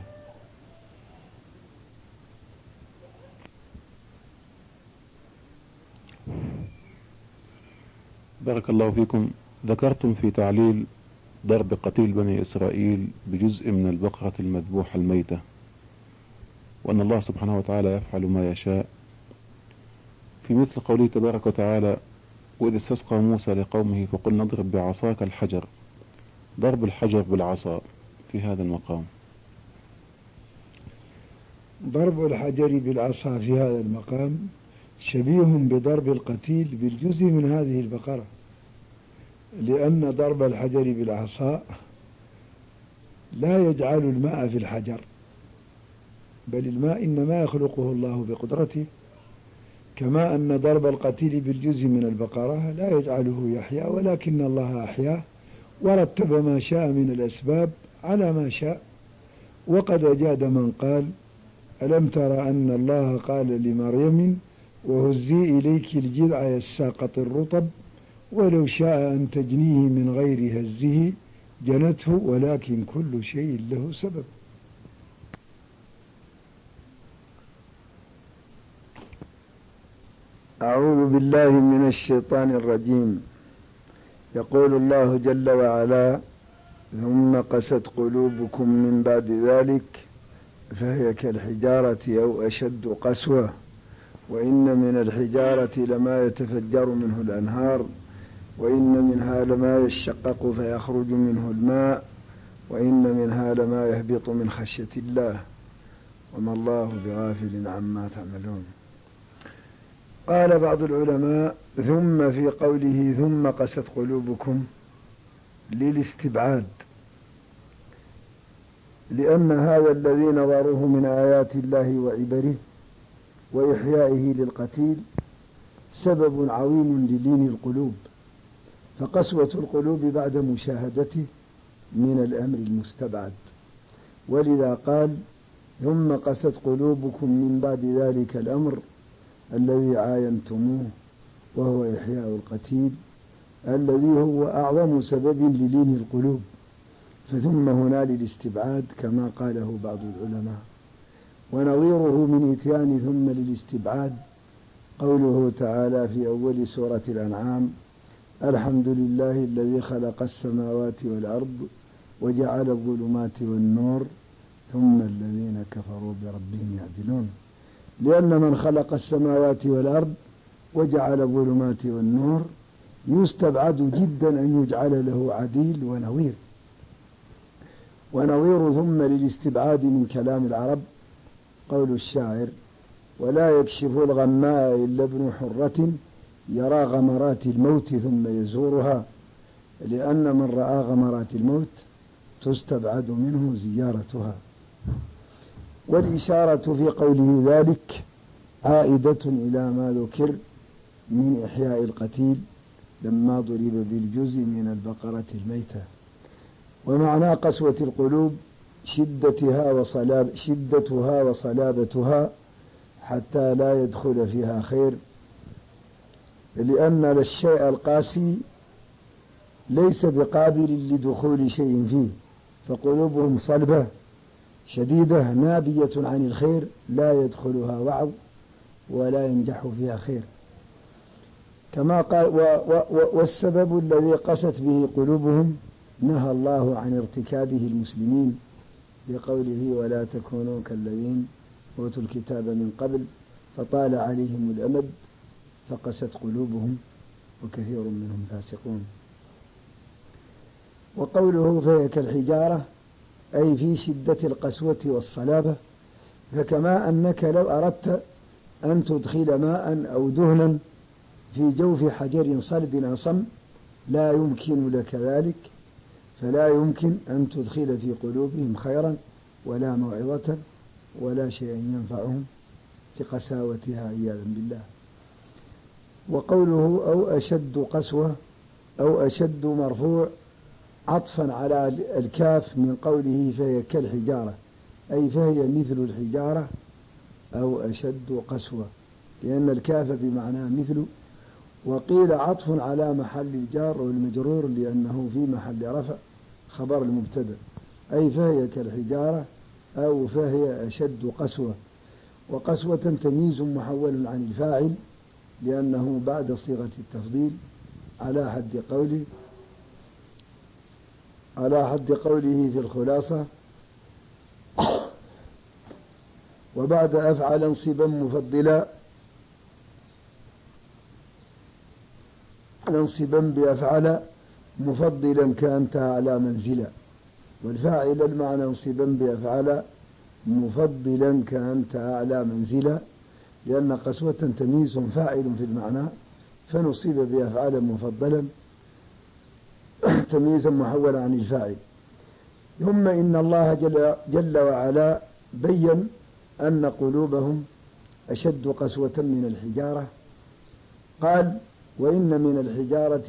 بارك الله فيكم. ذكرتم في تعليل ضرب قتيل بني إسرائيل بجزء من البقرة المذبوحة الميتة، وأن الله سبحانه وتعالى يفعل ما يشاء، في مثل قوله تبارك وتعالى: وإذ استسقى موسى لقومه فقلنا اضرب بعصاك الحجر. ضرب الحجر بالعصا في هذا المقام. ضرب الحجر بالعصا في هذا المقام شبيه بضرب القتيل بالجزء من هذه البقرة، لأن ضرب الحجر بالعصا لا يجعل الماء في الحجر، بل الماء إنما يخلقه الله بقدرته، كما أن ضرب القتيل بالجزء من البقرة لا يجعله يحيا، ولكن الله أحياه ورتب ما شاء من الأسباب على ما شاء. وقد أجاد من قال: ألم تر أن الله قال لمريم وهزي إليك الجذع يساقط الرطب ولو شاء أن تجنيه من غير هزه جنته، ولكن كل شيء له سبب. أعوذ بالله من الشيطان الرجيم. يقول الله جل وعلا: ثم قست قلوبكم من بعد ذلك فهي كالحجارة أو أشد قسوة، وإن من الحجارة لما يتفجر منه الأنهار، وإن منها لما يشقق فيخرج منه الماء، وإن منها لما يهبط من خشية الله، وما الله بغافل عما تعملون. قال بعض العلماء: ثم في قوله ثم قست قلوبكم للاستبعاد، لأن هذا الذي نظروه من آيات الله وعبره وإحيائه للقتيل سبب عظيم للين القلوب، فقسوة القلوب بعد مشاهدته من الأمر المستبعد، ولذا قال: ثم قست قلوبكم من بعد ذلك الأمر الذي عاينتموه، وهو إحياء القتيل الذي هو أعظم سبب للين القلوب، فثم هنا للاستبعاد كما قاله بعض العلماء. ونظيره من إتيان ثم للاستبعاد قوله تعالى في أول سورة الأنعام: الحمد لله الذي خلق السماوات والأرض وجعل الظلمات والنور ثم الذين كفروا بربهم يعدلون. لأن من خلق السماوات والأرض وجعل الظلمات والنور يستبعد جدا أن يجعل له عديل ونظير. ونظير ثم للاستبعاد من كلام العرب قول الشاعر: ولا يكشف الغماء إلا ابن حرة يرى غمرات الموت ثم يزورها، لأن من رأى غمرات الموت تستبعد منه زيارتها. والإشارة في قوله ذلك عائدة إلى ما ذكر من إحياء القتيل لما ضرب بالجزء من البقرة الميتة. ومعنى قسوة القلوب شدتها وصلابتها حتى لا يدخل فيها خير، لأن الشيء القاسي ليس بقابل لدخول شيء فيه، فقلوبهم صلبة شديدة نابية عن الخير لا يدخلها وعظ ولا ينجح فيها خير. كما قال: والسبب الذي قست به قلوبهم نهى الله عن ارتكابه المسلمين بقوله: ولا تكونوا كالذين أوتوا الكتاب من قبل فطال عليهم الأمد فقست قلوبهم وكثير منهم فاسقون. وقوله فهي كالحجارة أي في شدة القسوة والصلابة، فكما أنك لو أردت أن تدخل ماء أو دهنا في جوف حجر صلب أصم لا يمكن لك ذلك، فلا يمكن أن تدخل في قلوبهم خيرا ولا موعظة ولا شيء ينفعهم لقساوتها عياذا بالله. وقوله أو أشد قسوة أو أشد مرفوع عطفا على الكاف من قوله فهي كالحجارة، أي فهي مثل الحجارة أو أشد قسوة، لأن الكاف بمعنى مثل. وقيل عطف على محل الجار والمجرور لأنه في محل رفع خبر المبتدأ، أي فهي كالحجارة أو فهي أشد قسوة. وقسوة تمييز محول عن الفاعل لأنه بعد صيغة التفضيل على حد قوله في الخلاصة وبعد أفعل انصبا مفضلا، انصبا بأفعل مفضلا كأنت على منزلا، والفاعل المعنى انصبا بأفعل مفضلا كأنت أعلى منزلا، لأن قسوة تمييز فاعل في المعنى فنصيب بأفعال مفضلا تمييزا محولا عن الفاعل. ثم إن الله جل وعلا بين أن قلوبهم أشد قسوة من الحجارة، قال وإن من الحجارة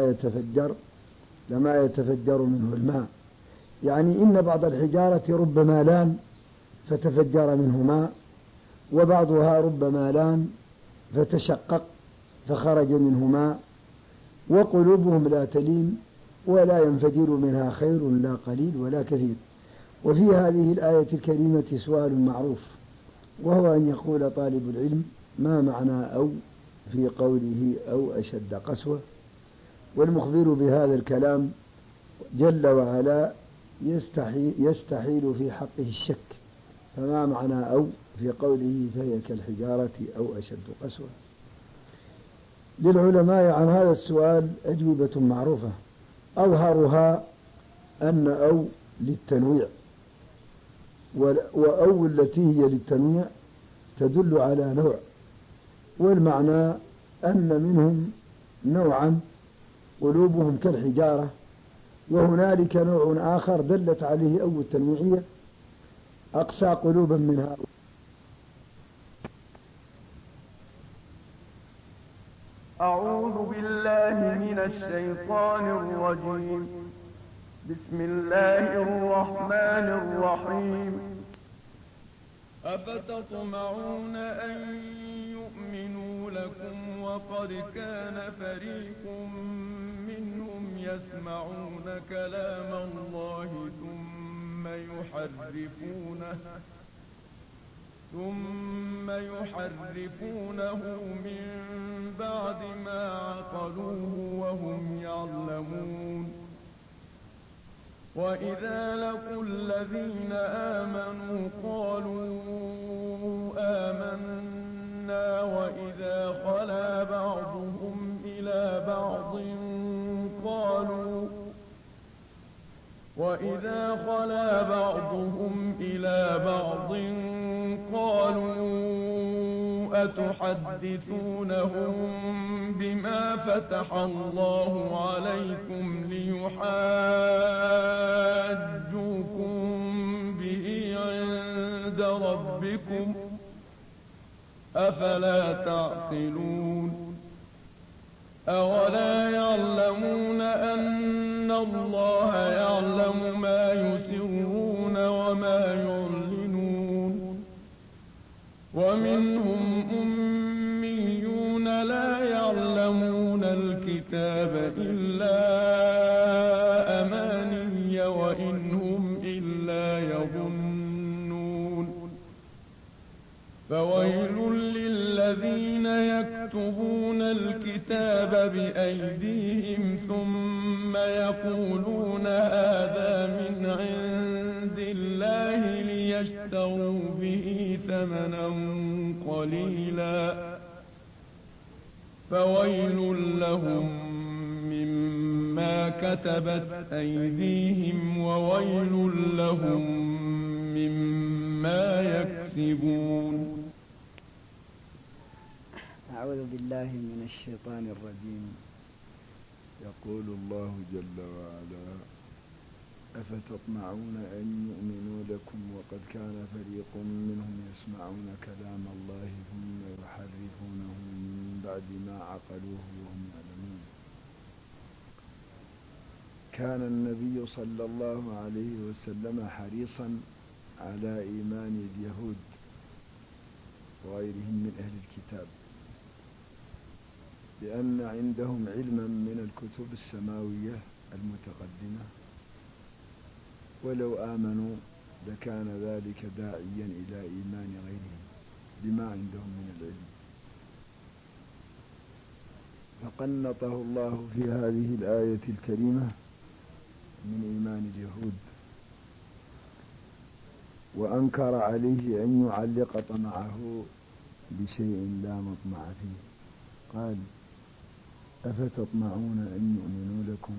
لما يتفجر منه الماء، يعني إن بعض الحجارة ربما لان فتفجر منه ماء، وبعضها ربما لان فتشقق فخرج منه ماء، وقلوبهم لا تلين ولا ينفجر منها خير لا قليل ولا كثير. وفي هذه الآية الكريمة سؤال معروف، وهو أن يقول طالب العلم ما معنى أو في قوله أو أشد قسوة، والمخبر بهذا الكلام جل وعلا يستحيل في حقه الشك، فما معنى أو في قوله فهي كالحجارة أو أشد قسوة؟ للعلماء عن هذا السؤال أجوبة معروفة، أظهرها أن أو للتنويع، وأو التي هي للتنويع تدل على نوع، والمعنى أن منهم نوعا قلوبهم كالحجارة، وهنالك نوع آخر دلت عليه أو التنويعية أقسى قلوبا منها. أعوذ بالله من الشيطان الرجيم. بسم الله الرحمن الرحيم. أفتطمعون أن يؤمنوا لكم وقد كان فريق منهم يسمعون كلام الله ثم يحرفونه من بعد ما عقلوه وهم يعلمون. وإذا لقوا الذين آمنوا قالوا آمنا، وإذا خلا بعضهم إلى بعض قالوا أتحدثونهم بما فتح الله عليكم ليحاجوكم به عند ربكم أفلا تعقلون. أولا يعلمون أن الله يعلم ما يسرون وما يعلنون. ومنهم أميون لا يعلمون الكتاب إلا أماني وإن هم إلا يظنون. فويل للذين يكتبون الكتاب بأيديهم ثم يقولون هذا من عند الله ليشتروا به ثمنا قليلا، فويل لهم مما كتبت أيديهم وويل لهم مما يكسبون. أعوذ بالله من الشيطان الرجيم. يقول الله جل وعلا: أفتطمعون أن يؤمنوا لكم وقد كان فريق منهم يسمعون كلام الله ثم يحرفونه من بعد ما عقلوه وهم يعلمون. كان النبي صلى الله عليه وسلم حريصا على إيمان اليهود وغيرهم من أهل الكتاب، لأن عندهم علما من الكتب السماوية المتقدمة، ولو آمنوا لكان ذلك داعيا إلى إيمان غيرهم بما عندهم من العلم. فقنطه الله في هذه الآية الكريمة من إيمان اليهود، وأنكر عليه أن يعلق طمعه بشيء لا مطمع فيه. قال: أفتطمعون أن يؤمنوا لكم،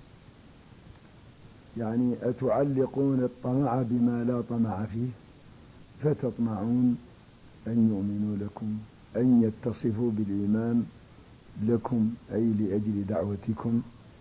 يعني أتعلقون الطمع بما لا طمع فيه، فتطمعون أن يؤمنوا لكم، أن يتصفوا بالإيمان لكم، أي لأجل دعوتكم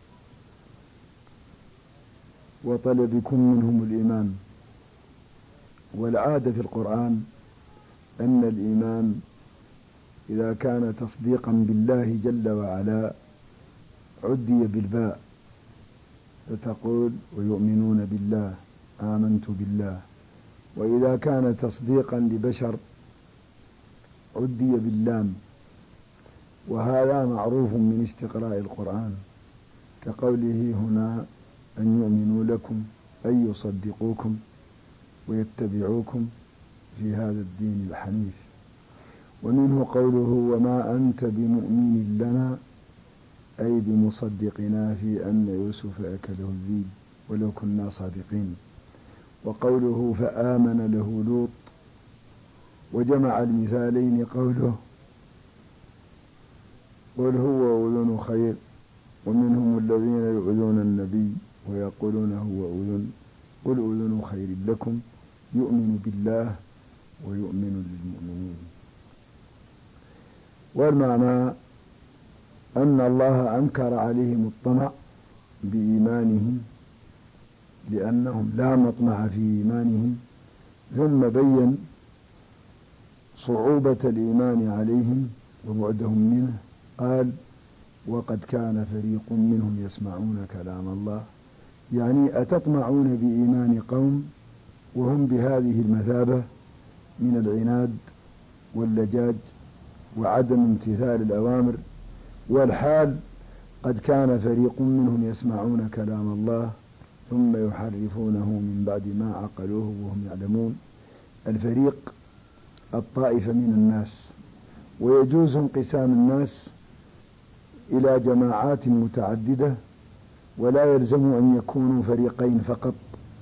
وطلبكم منهم الإيمان. والعادة في القرآن أن الإيمان إذا كان تصديقا بالله جل وعلا عدي بالباء، فتقول: ويؤمنون بالله، آمنت بالله. وإذا كان تصديقا لبشر عدي باللام، وهذا معروف من استقراء القرآن، كقوله هنا: أن يؤمنوا لكم، أي يصدقوكم ويتبعوكم في هذا الدين الحنيف. ومنه قوله: وما أنت بمؤمن لنا، أي بمصدقنا في أن يوسف أكله الذئب ولو كنا صادقين. وقوله: فآمن له لوط. وجمع المثالين قوله: قل هو أذن خير، ومنهم الذين يؤذون النبي ويقولون هو أذن، قل أذن خير لكم يؤمن بالله ويؤمن للمؤمنين. والمعنى أن الله أنكر عليهم الطمع بإيمانهم لأنهم لا مطمع في إيمانهم، ثم بين صعوبة الإيمان عليهم وبعدهم منه. قال: وقد كان فريق منهم يسمعون كلام الله، يعني أتطمعون بإيمان قوم وهم بهذه المثابة من العناد واللجاج وعدم امتثال الأوامر، والحال قد كان فريق منهم يسمعون كلام الله ثم يحرفونه من بعد ما عقلوه وهم يعلمون. الفريق الطائفة من الناس، ويجوز انقسام الناس إلى جماعات متعددة، ولا يلزم أن يكونوا فريقين فقط،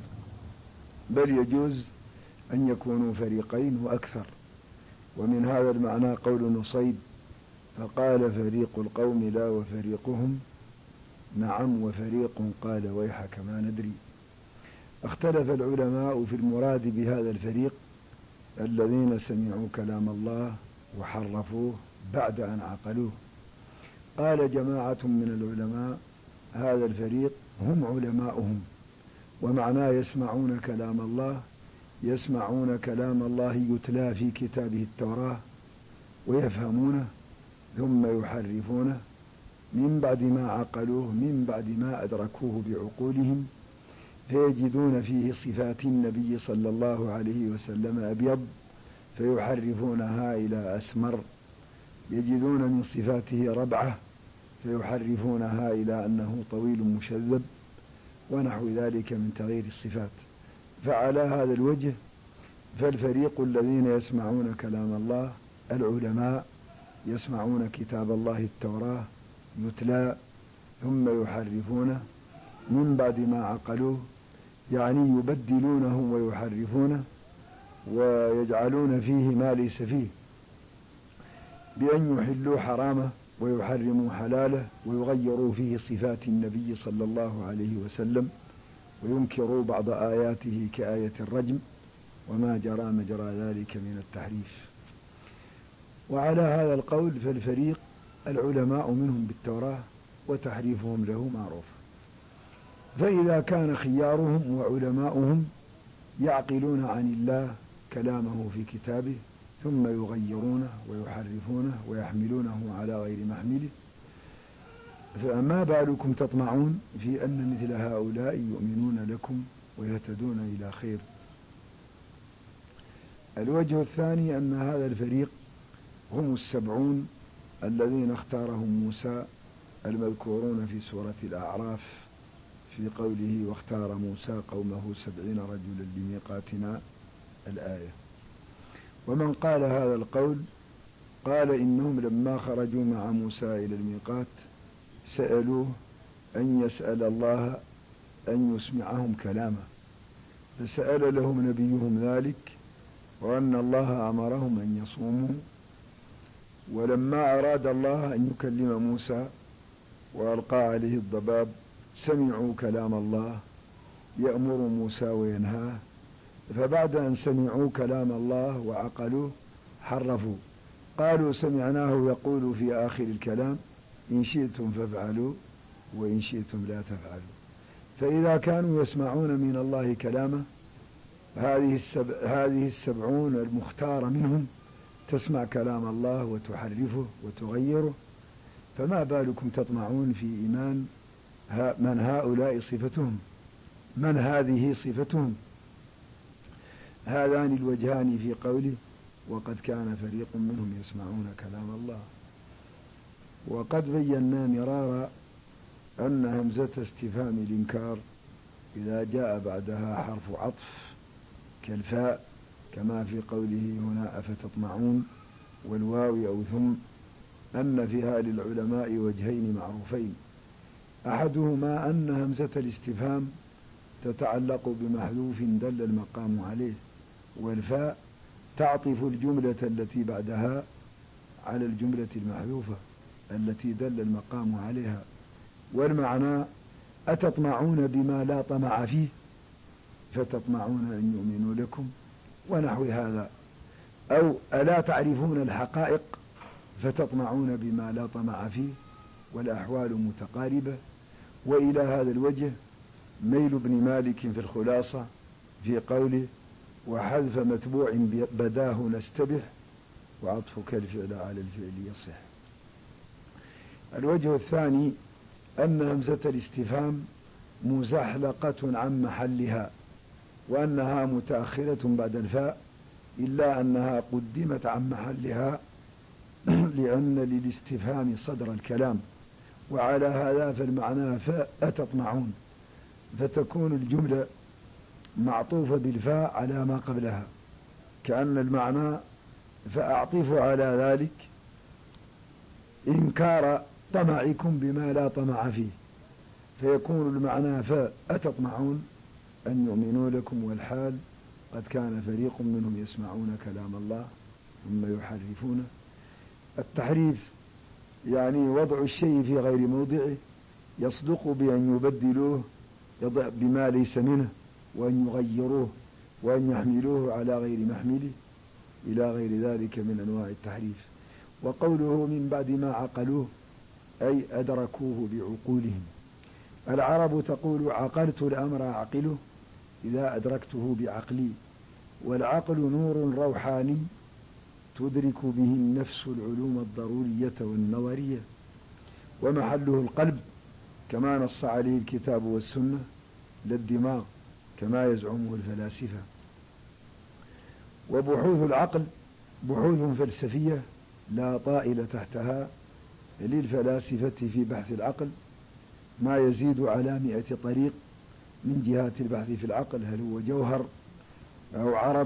بل يجوز أن يكونوا فريقين وأكثر. ومن هذا المعنى قول نصيد: فقال فريق القوم لا وفريقهم نعم وفريق قال ويحك ما ندري. اختلف العلماء في المراد بهذا الفريق الذين سمعوا كلام الله وحرفوه بعد أن عقلوه. قال جماعة من العلماء: هذا الفريق هم علماؤهم، ومعناه يسمعون كلام الله، يسمعون كلام الله يتلى في كتابه التوراة ويفهمونه ثم يحرفونه من بعد ما عقلوه، من بعد ما أدركوه بعقولهم، فيجدون فيه صفات النبي صلى الله عليه وسلم أبيض فيحرفونها إلى أسمر، يجدون من صفاته ربعة فيحرفونها إلى أنه طويل مشذب، ونحو ذلك من تغيير الصفات. فعلى هذا الوجه فالفريق الذين يسمعون كلام الله العلماء يسمعون كتاب الله التوراة يتلى ثم يحرفونه من بعد ما عقلوه، يعني يبدلونه ويحرفونه ويجعلون فيه ما ليس فيه، بأن يحلوا حرامه ويحرموا حلاله ويغيروا فيه صفات النبي صلى الله عليه وسلم وينكروا بعض آياته كآية الرجم وما جرى مجرى ذلك من التحريف. وعلى هذا القول فالفريق العلماء منهم بالتوراة وتحريفهم له معروف. فإذا كان خيارهم وعلماؤهم يعقلون عن الله كلامه في كتابه ثم يغيرونه ويحرفونه ويحملونه على غير محمله، فما بالكم تطمعون في أن مثل هؤلاء يؤمنون لكم ويهتدون إلى خير. الوجه الثاني أن هذا الفريق هم 70 الذين اختارهم موسى المذكورون في سورة الأعراف في قوله واختار موسى قومه 70 رجلا لميقاتنا الآية. ومن قال هذا القول قال إنهم لما خرجوا مع موسى إلى الميقات سألوه أن يسأل الله أن يسمعهم كلامه، فسأل لهم نبيهم ذلك، وأن الله أمرهم أن يصوموا. ولما أراد الله أن يكلم موسى وألقى عليه الضباب سمعوا كلام الله يأمر موسى وينهاه، فبعد أن سمعوا كلام الله وعقلوه حرفوا، قالوا سمعناه يقول في آخر الكلام إن شئتم فافعلوا وإن شئتم لا تفعلوا. فإذا كانوا يسمعون من الله كلامه، هذه 70 المختارة منهم تسمع كلام الله وتحرفه وتغيره، فما بالكم تطمعون في إيمان من هؤلاء صفتهم، من هذه صفتهم. هذان الوجهان في قوله وقد كان فريق منهم يسمعون كلام الله. وقد بينا مرارا أن همزة استفهام الإنكار إذا جاء بعدها حرف عطف كالفاء كما في قوله هنا أفتطمعون والواو أو ثم، أن فيها للعلماء وجهين معروفين. أحدهما أن همزة الاستفهام تتعلق بمحذوف دل المقام عليه، والفاء تعطف الجملة التي بعدها على الجملة المحذوفة التي دل المقام عليها. والمعنى أتطمعون بما لا طمع فيه فتطمعون أن يؤمنوا لكم ونحو هذا، أو ألا تعرفون الحقائق فتطمعون بما لا طمع فيه، والأحوال متقاربة. وإلى هذا الوجه ميل ابن مالك في الخلاصة في قوله وحذف متبوع بداه نستبح وعطفك الفعل على الفعل يصح. الوجه الثاني أن همزة الاستفهام مزحلقة عن محلها، وأنها متأخرة بعد الفاء، إلا أنها قدمت عن محلها لأن للاستفهام صدر الكلام. وعلى هذا فالمعنى أتطمعون، فتكون الجملة معطوفة بالفاء على ما قبلها، كأن المعنى فأعطف على ذلك إنكار طمعكم بما لا طمع فيه، فيكون المعنى فأتطمعون أن يؤمنوا لكم، والحال قد كان فريق منهم يسمعون كلام الله ثم يحرفونه. التحريف يعني وضع الشيء في غير موضعه، يصدق بأن يبدلوه بما ليس منه، وأن يغيروه وأن يحملوه على غير محمله، إلى غير ذلك من أنواع التحريف. وقوله من بعد ما عقلوه أي أدركوه بعقولهم. العرب تقول عقلت الأمر أعقله إذا أدركته بعقلي، والعقل نور روحاني تدرك به النفس العلوم الضرورية والنظرية، ومحله القلب كما نص عليه الكتاب والسنة، لا الدماغ كما يزعمه الفلاسفة. وبحوث العقل بحوث فلسفية لا طائل تحتها للفلاسفة في بحث العقل، ما يزيد على 100 طريق من جهات البحث في العقل، هل هو جوهر أو عرض،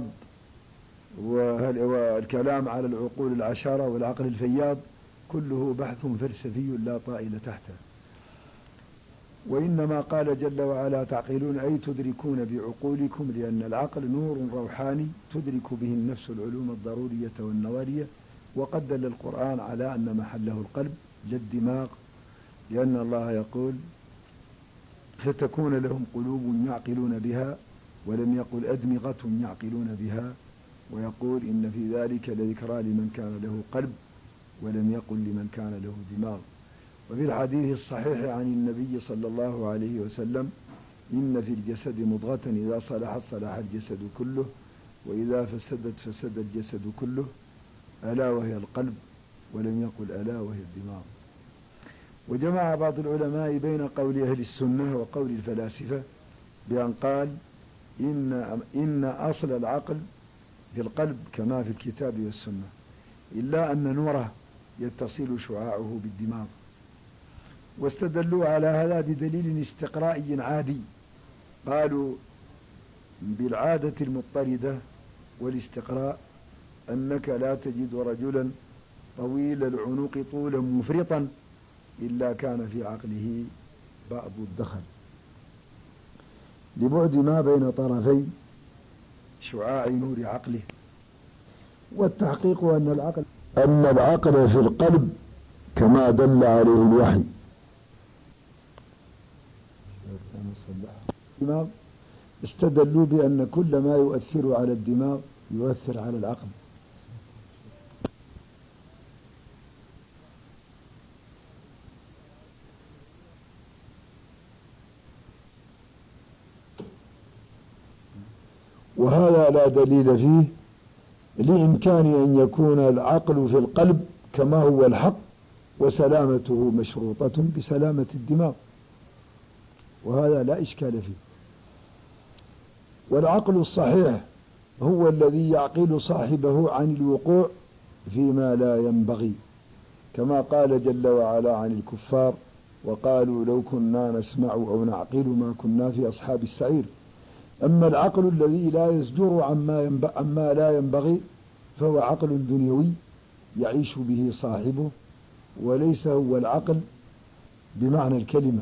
والكلام على العقول العشرة والعقل الفياض، كله بحث فلسفي لا طائل تحته. وإنما قال جل وعلا تعقلون أي تدركون بعقولكم، لأن العقل نور روحاني تدرك به النفس العلوم الضرورية والنظرية. وقد دل القرآن على أن محله القلب لا الدماغ، لأن الله يقول فتكون لهم قلوب يعقلون بها، ولم يقل أدمغة يعقلون بها، ويقول إن في ذلك لذكرى لمن كان له قلب، ولم يقل لمن كان له دماغ. وفي الحديث الصحيح عن النبي صلى الله عليه وسلم: إن في الجسد مضغة إذا صلحت صلح الجسد كله، وإذا فسدت فسد الجسد كله، ألا وهي القلب، ولم يقل ألا وهي الدماغ. وجمع بعض العلماء بين قول أهل السنة وقول الفلاسفة بأن قال إن أصل العقل في القلب كما في الكتاب والسنة، إلا أن نوره يتصل شعاعه بالدماغ. واستدلوا على هذا بدليل استقرائي عادي، قالوا بالعادة المضطردة والاستقراء أنك لا تجد رجلا طويل العنق طولا مفرطا إلا كان في عقله بعض الدخل، لبعد ما بين طرفي شعاع نور عقله. والتحقيق أن العقل في القلب كما دل عليه الوحي. استدلوا بأن كل ما يؤثر على الدماغ يؤثر على العقل. وهذا لا دليل فيه لإمكان أن يكون العقل في القلب كما هو الحق، وسلامته مشروطة بسلامة الدماغ، وهذا لا إشكال فيه. والعقل الصحيح هو الذي يعقل صاحبه عن الوقوع فيما لا ينبغي، كما قال جل وعلا عن الكفار: وقالوا لو كنا نسمع أو نعقل ما كنا في أصحاب السعير. أما العقل الذي لا يزجر عما لا ينبغي فهو عقل دنيوي يعيش به صاحبه، وليس هو العقل بمعنى الكلمة.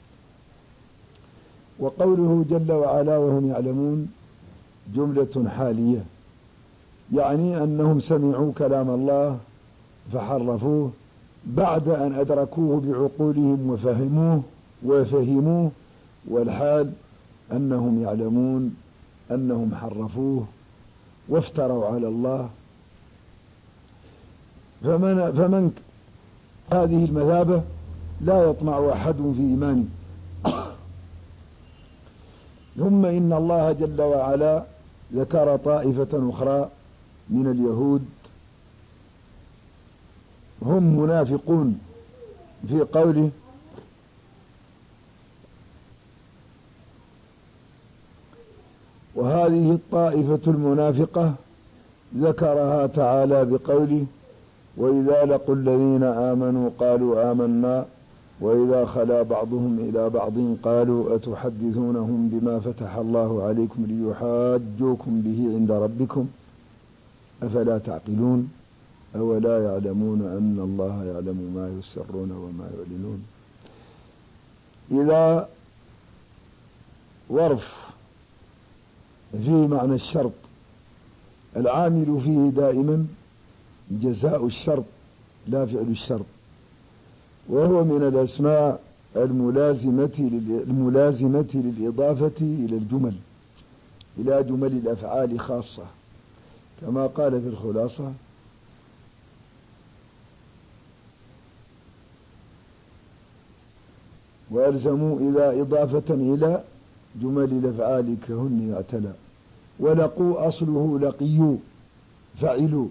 وقوله جل وعلا وهم يعلمون جملة حالية، يعني أنهم سمعوا كلام الله فحرفوه بعد أن أدركوه بعقولهم وفهموه، والحال أنهم يعلمون أنهم حرفوه وافتروا على الله. فمن هذه المثابة لا يطمع أحد في إيمانه. ثم إن الله جل وعلا ذكر طائفة أخرى من اليهود هم منافقون في قوله: وهذه الطائفة المنافقة ذكرها تعالى بقوله: وإذا لقوا الذين آمنوا قالوا آمنا وإذا خلا بعضهم إلى بعض قالوا أتحدثونهم بما فتح الله عليكم ليحاجوكم به عند ربكم أفلا تعقلون أولا يعلمون أن الله يعلم ما يسرون وما يعلنون. إذا ظرف في معنى الشرط العامل فيه دائما جزاء الشرط لا فعل الشرط، وهو من الأسماء الملازمة للإضافة إلى جمل الأفعال خاصة، كما قال في الخلاصة: وألزموا إذا إضافة إلى جمل الأفعال كهن يعتلى. ولقوا أصله لقيوا فعلوا.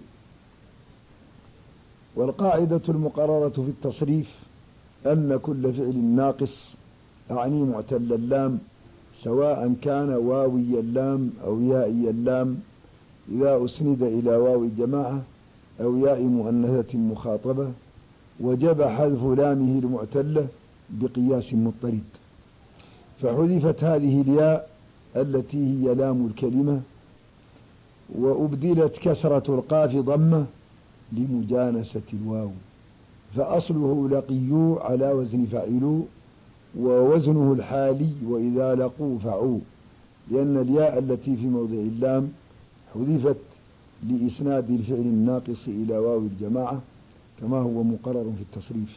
والقاعدة المقررة في التصريف أن كل فعل ناقص أعني معتل اللام، سواء كان واوي اللام أو يائي اللام، إذا أسند إلى واو الجماعة أو ياء مؤنثة مخاطبة، وجب حذف لامه المعتلة بقياس مضطرد، فحذفت هذه الياء التي هي لام الكلمة، وأبدلت كسرة القاف ضمة لمجانسة الواو، فأصله لقيو على وزن فعلوا، ووزنه الحالي وإذا لقوا فعوا، لأن الياء التي في موضع اللام حذفت لإسناد الفعل الناقص إلى واو الجماعة كما هو مقرر في التصريف.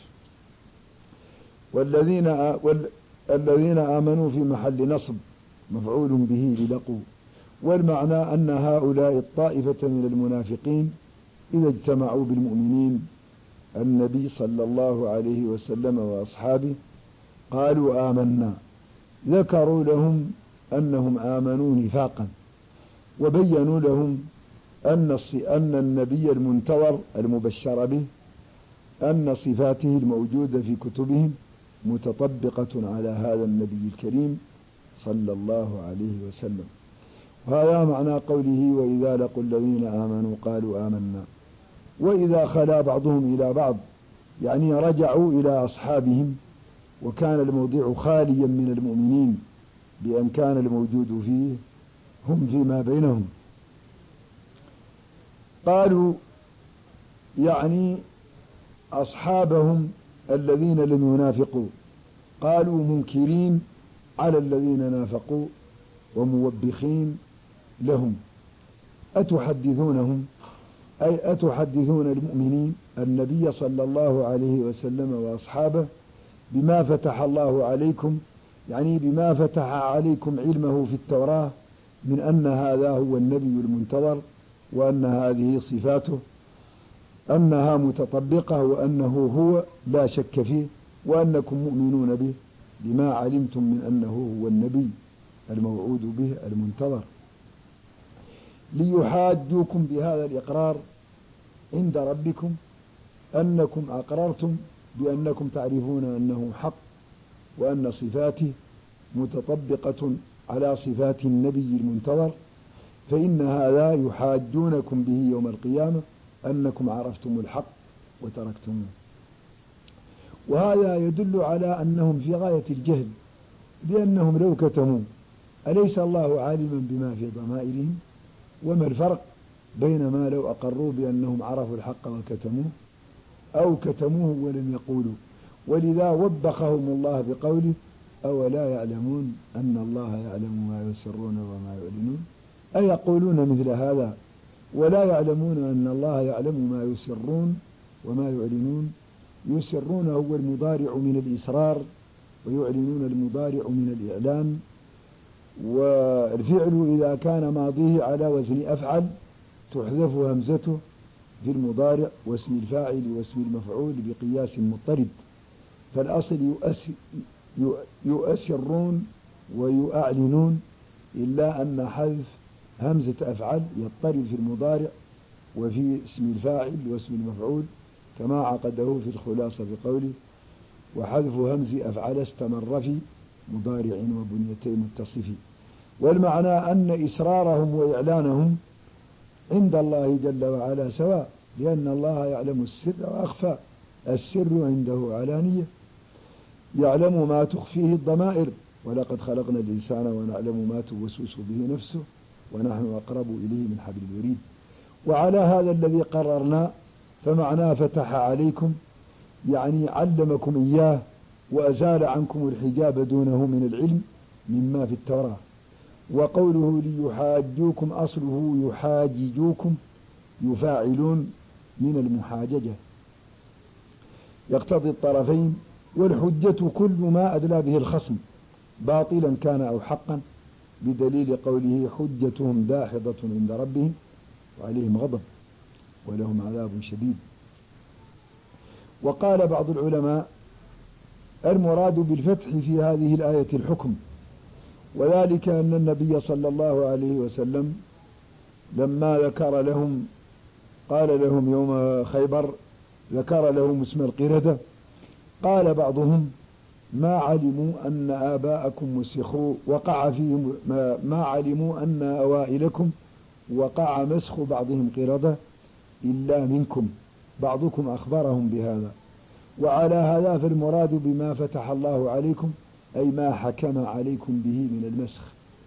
والذين آمنوا في محل نصب مفعول به للقوا. والمعنى أن هؤلاء الطائفة من المنافقين إذا اجتمعوا بالمؤمنين النبي صلى الله عليه وسلم وأصحابه قالوا آمنا، ذكروا لهم أنهم آمنوا نفاقا، وبينوا لهم أن النبي المنتظر المبشر به أن صفاته الموجودة في كتبهم متطبقة على هذا النبي الكريم صلى الله عليه وسلم. وهذا معنى قوله وإذا لقوا الذين آمنوا قالوا آمنا. وإذا خلا بعضهم إلى بعض يعني رجعوا إلى أصحابهم وكان الموضع خاليا من المؤمنين بأن كان الموجود فيه هم فيما بينهم، قالوا يعني أصحابهم الذين لم ينافقوا، قالوا منكرين على الذين نافقوا وموبخين لهم، أتحدثونهم أي أتحدثون المؤمنين النبي صلى الله عليه وسلم وأصحابه بما فتح الله عليكم، يعني بما فتح عليكم علمه في التوراة من أن هذا هو النبي المنتظر، وأن هذه صفاته أنها متطبقة، وأنه هو لا شك فيه، وأنكم مؤمنون به لما علمتم من أنه هو النبي الموعود به المنتظر، ليحاجوكم بهذا الإقرار عند ربكم أنكم أقررتم بأنكم تعرفون أنه حق، وأن صفاته متطبقة على صفات النبي المنتظر، فإن هذا يحاجونكم به يوم القيامة أنكم عرفتم الحق وتركتموه. وهذا يدل على أنهم في غاية الجهل، لأنهم لو كتموا أليس الله عالما بما في ضمائرهم؟ وما الفرق بين ما لو أقروا بأنهم عرفوا الحق وكتموه أو كتموه ولم يقولوا؟ ولذا وبخهم الله بقوله أولا يعلمون أن الله يعلم ما يسرون وما يعلنون، أيقولون مثل هذا ولا يعلمون أن الله يعلم ما يسرون وما يعلنون؟ يسرون هو المضارع من الإسرار، ويعلنون المضارع من الإعلان. والفعل إذا كان ماضيه على وزن أفعل تحذف همزته في المضارع واسم الفاعل واسم المفعول بقياس مضطرد، فالأصل يؤسرون ويعلنون، إلا أن حذف همزة أفعل يضطرد في المضارع وفي اسم الفاعل واسم المفعول، كما عقده في الخلاصة بقوله وحذف همز أفعل استمر في مضارع وبنيتي متصف. والمعنى أن إسرارهم وإعلانهم عند الله جل وعلا سواء، لأن الله يعلم السر وأخفى، السر عنده علانية، يعلم ما تخفيه الضمائر، ولقد خلقنا الإنسان ونعلم ما توسوس به نفسه ونحن أقرب إليه من حبل الوريد. وعلى هذا الذي قررنا فمعناه فتح عليكم يعني علمكم إياه وأزال عنكم الحجاب دونه من العلم مما في التوراة. وقوله ليحاجوكم أصله يحاججوكم، يفاعلون من المحاججة يقتضي الطرفين، والحجة كل ما أدلى به الخصم باطلا كان أو حقا، بدليل قوله حجتهم داحضة عند ربهم وعليهم غضب ولهم عذاب شديد. وقال بعض العلماء المراد بالفتح في هذه الآية الحكم، وذلك أن النبي صلى الله عليه وسلم لما ذكر لهم قال لهم يوم خيبر ذكر لهم اسم القردة، قال بعضهم ما علموا أن آباءكم مسخوا وقع فيهم ما علموا أن أوائلكم وقع مسخ بعضهم قردة إلا منكم، بعضكم أخبرهم بهذا. وعلى هذا فالمراد بما فتح الله عليكم أي ما حكم عليكم به من المسخ.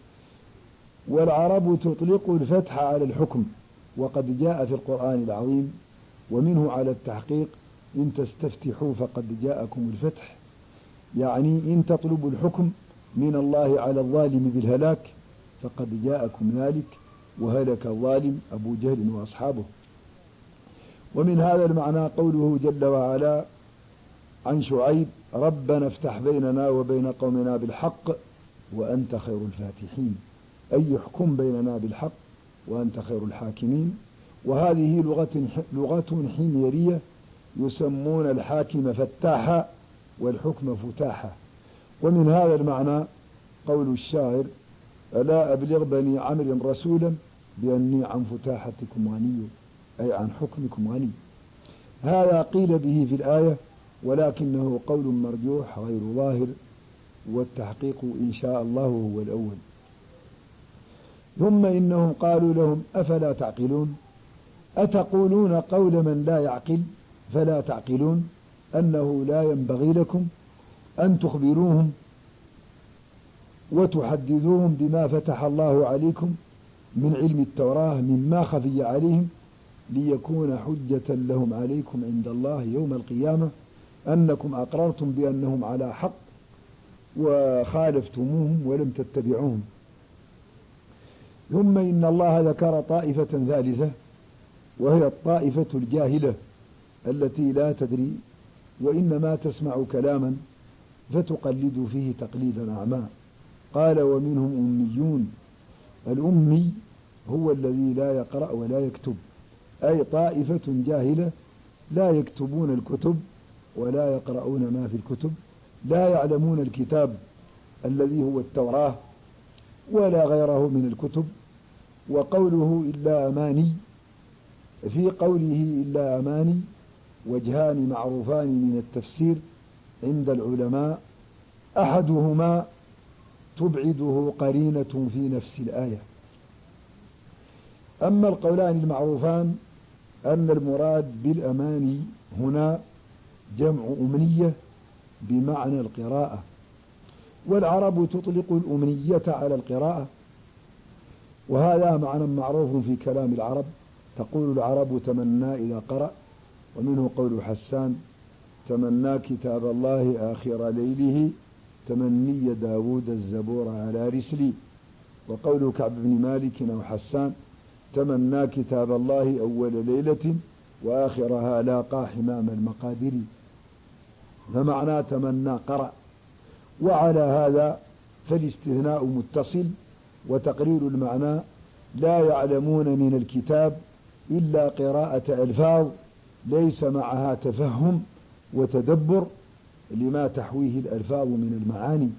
والعرب تطلق الفتح على الحكم، وقد جاء في القرآن العظيم ومنه على التحقيق إن تستفتحوا فقد جاءكم الفتح، يعني إن تطلبوا الحكم من الله على الظالم بالهلاك فقد جاءكم ذلك، وهلك الظالم أبو جهل وأصحابه. ومن هذا المعنى قوله جل وعلا عن شعيب ربنا افتح بيننا وبين قومنا بالحق وأنت خير الفاتحين، أي يحكم بيننا بالحق وأنت خير الحاكمين. وهذه لغة حميرية يسمون الحاكم فتاحا والحكم فتاحا. ومن هذا المعنى قول الشاعر: ألا أبلغ بني عمرو رسولا بأني عن فتاحتكم غني، أي عن حكمكم غني. هذا قيل به في الآية، ولكنه قول مرجوح غير ظاهر، والتحقيق إن شاء الله هو الأول. ثم إنهم قالوا لهم: أفلا تعقلون؟ أتقولون قول من لا يعقل فلا تعقلون؟ أنه لا ينبغي لكم أن تخبروهم وتحدثوهم بما فتح الله عليكم من علم التوراة مما خفي عليهم، ليكون حجة لهم عليكم عند الله يوم القيامة أنكم أقررتم بأنهم على حق وخالفتموهم ولم تتبعوهم. ثم إن الله ذكر طائفة ثالثة، وهي الطائفة الجاهلة التي لا تدري وإنما تسمع كلاما فتقلد فيه تقليدا أعمى. قال: ومنهم أميون. الأمي هو الذي لا يقرأ ولا يكتب، أي طائفة جاهلة لا يكتبون الكتب ولا يقرؤون ما في الكتب، لا يعلمون الكتاب الذي هو التوراة ولا غيره من الكتب. وقوله إلا أماني، في قوله إلا أماني وجهان معروفان من التفسير عند العلماء، أحدهما تبعده قرينة في نفس الآية. أما القولان المعروفان أن المراد بالأماني هنا جمع أمنية بمعنى القراءة، والعرب تطلق الأمنية على القراءة، وهذا معنى معروف في كلام العرب. تقول العرب: تمنى إذا قرأ. ومنه قول حسان: تمنى كتاب الله آخر ليله تمني داود الزبور على رسلي. وقول كعب بن مالك أو حسان: تمنى كتاب الله أول ليلة وآخرها لاقى حمام المقادير. فمعنى تمنى قرأ. وعلى هذا فالاستثناء متصل، وتقرير المعنى: لا يعلمون من الكتاب إلا قراءة ألفاظ ليس معها تفهم وتدبر لما تحويه الألفاظ من المعاني.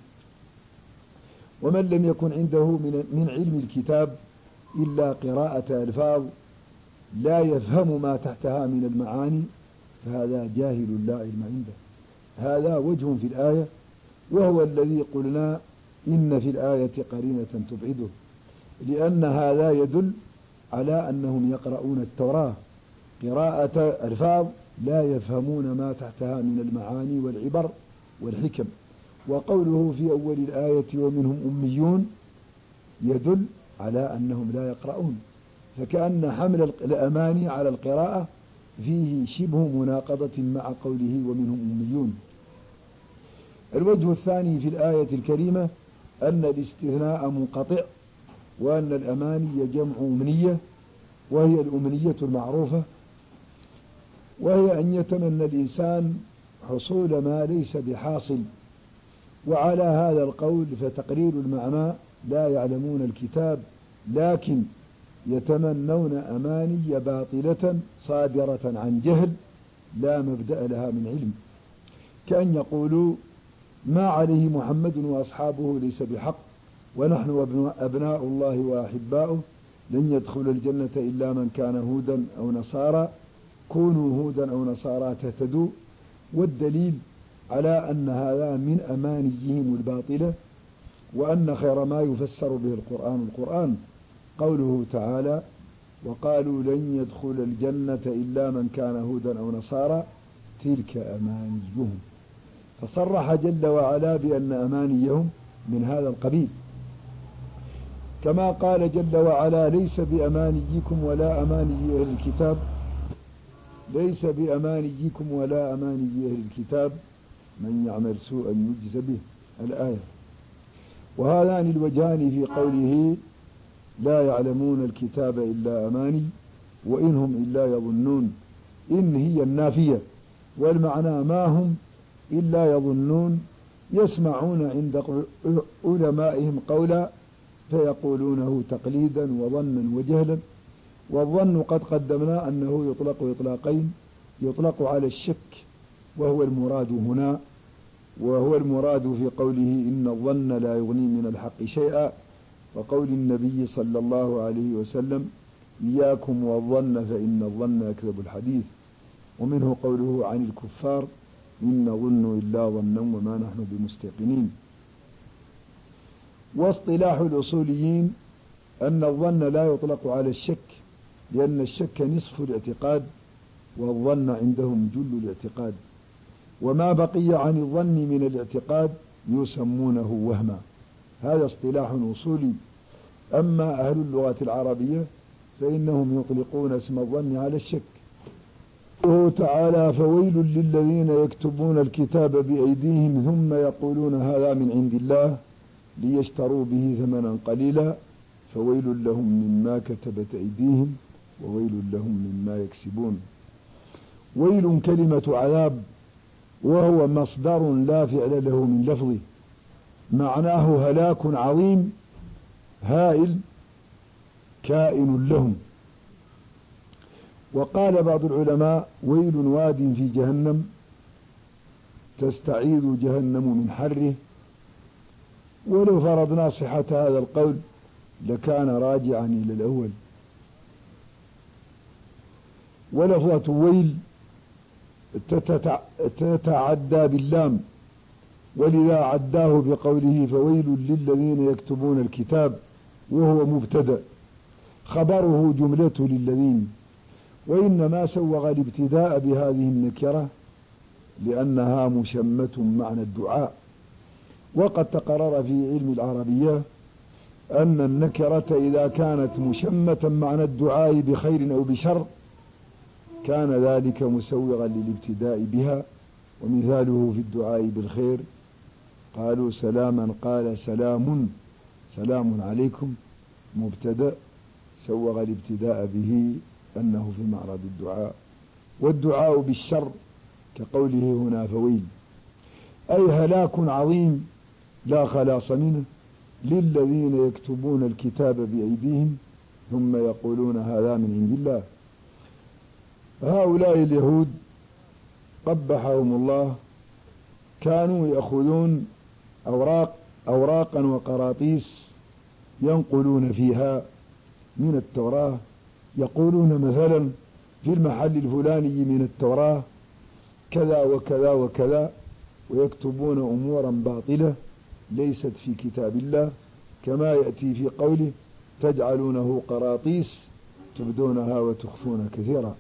ومن لم يكن عنده من علم الكتاب إلا قراءة ألفاظ لا يفهم ما تحتها من المعاني فهذا جاهل لا علم عنده. هذا وجه في الآية، وهو الذي قلنا إن في الآية قرينة تبعده، لأن هذا يدل على أنهم يقرؤون التوراة قراءة ألفاظ لا يفهمون ما تحتها من المعاني والعبر والحكم. وقوله في أول الآية: ومنهم أميون، يدل على أنهم لا يقرؤون، فكأن حمل الأماني على القراءة فيه شبه مناقضة مع قوله ومنهم أميون. الوجه الثاني في الآية الكريمة أن الاستثناء منقطع، وأن الأماني جمع أمنية، وهي الأمنية المعروفة، وهي أن يتمنى الإنسان حصول ما ليس بحاصل. وعلى هذا القول فتقرير المعنى: لا يعلمون الكتاب لكن يتمنون أماني باطلة صادرة عن جهل لا مبدأ لها من علم، كأن يقولوا: ما عليه محمد وأصحابه ليس بحق، ونحن أبناء الله وأحباؤه، لن يدخل الجنة إلا من كان هودا أو نصارى، كونوا هودا أو نصارى تهتدوا. والدليل على أن هذا من أمانيهم الباطلة، وأن خير ما يفسر به القرآن قوله تعالى: وقالوا لن يدخل الجنة إلا من كان هودا أو نصارى تلك أمانيهم. فصرح جل وعلا بأن أمانيهم من هذا القبيل، كما قال جل وعلا: ليس بأمانيكم ولا أماني أهل الكتاب، ليس بأمانيكم ولا أماني أهل الكتاب من يعمل سوءا يجز به. الآية. وهذان الوجهان في قوله لا يعلمون الكتاب إلا أماني وإنهم إلا يظنون، إن هي النافية، والمعنى ما هم إلا يظنون، يسمعون عند علمائهم قولا فيقولونه تقليدا وظنا وجهلا. والظن قد قدمنا أنه يطلق إطلاقين، يطلق على الشك، وهو المراد هنا، وهو المراد في قوله إن الظن لا يغني من الحق شيئا، وقول النبي صلى الله عليه وسلم إياكم والظن فإن الظن يكذب الحديث. ومنه قوله عن الكفار إن نظن إلا ظنا وما نحن بمستيقنين. واصطلاح الأصوليين أن الظن لا يطلق على الشك، لأن الشك نصف الاعتقاد، والظن عندهم جل الاعتقاد، وما بقي عن الظن من الاعتقاد يسمونه وهما. هذا اصطلاح أصولي. أما أهل اللغة العربية فإنهم يطلقون اسم الظن على الشك. قوله تعالى فويل للذين يكتبون الكتاب بأيديهم ثم يقولون هذا من عند الله ليشتروا به ثمنا قليلا فويل لهم مما كتبت أيديهم وويل لهم مما يكسبون. ويل كلمة عذاب، وهو مصدر لا فعل له من لفظه، معناه هلاك عظيم هائل كائن لهم. وقال بعض العلماء ويل واد في جهنم تستعيذ جهنم من حره. ولو فرضنا صحة هذا القول لكان راجعا إلى الأول. ولفظة ويل تتعدى باللام، ولذا عداه بقوله فويل للذين يكتبون الكتاب، وهو مبتدأ خبره جملة للذين، وإنما سوغ الابتداء بهذه النكرة لأنها مشمة معنى الدعاء. وقد تقرر في علم العربية أن النكرة إذا كانت مشمة معنى الدعاء بخير أو بشر كان ذلك مسوغا للابتداء بها. ومثاله في الدعاء بالخير قالوا سلاما قال سلام عليكم، مبتدأ سوغ الابتداء به أنه في معرض الدعاء. والدعاء بالشر كقوله هنا فويل، أي هلاك عظيم لا خلاص منه للذين يكتبون الكتاب بأيديهم ثم يقولون هذا من عند الله. هؤلاء اليهود قبحهم الله كانوا يأخذون أوراقا وقراطيس ينقلون فيها من التوراة، يقولون مثلا في المحل الفلاني من التوراة كذا وكذا وكذا، ويكتبون أمورا باطلة ليست في كتاب الله، كما يأتي في قوله تجعلونه قراطيس تبدونها وتخفون كثيرا.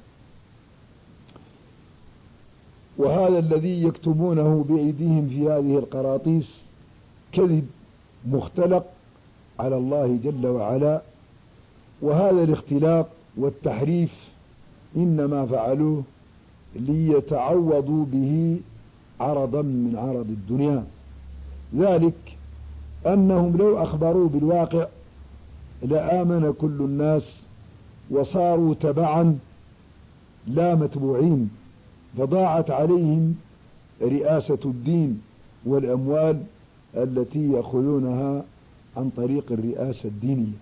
وهذا الذي يكتبونه بأيديهم في هذه القراطيس كذب مختلق على الله جل وعلا. وهذا الاختلاق والتحريف إنما فعلوه ليتعوضوا به عرضا من عرض الدنيا، ذلك أنهم لو أخبروا بالواقع لآمن كل الناس وصاروا تبعا لا متبوعين، فضاعت عليهم رئاسة الدين والأموال التي يأخذونها عن طريق الرئاسة الدينية،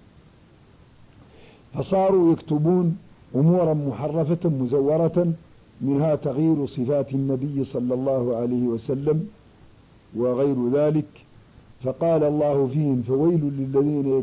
فصاروا يكتبون أمورا محرفة مزورة، منها تغيير صفات النبي صلى الله عليه وسلم وغير ذلك. فقال الله فيهم فويل للذين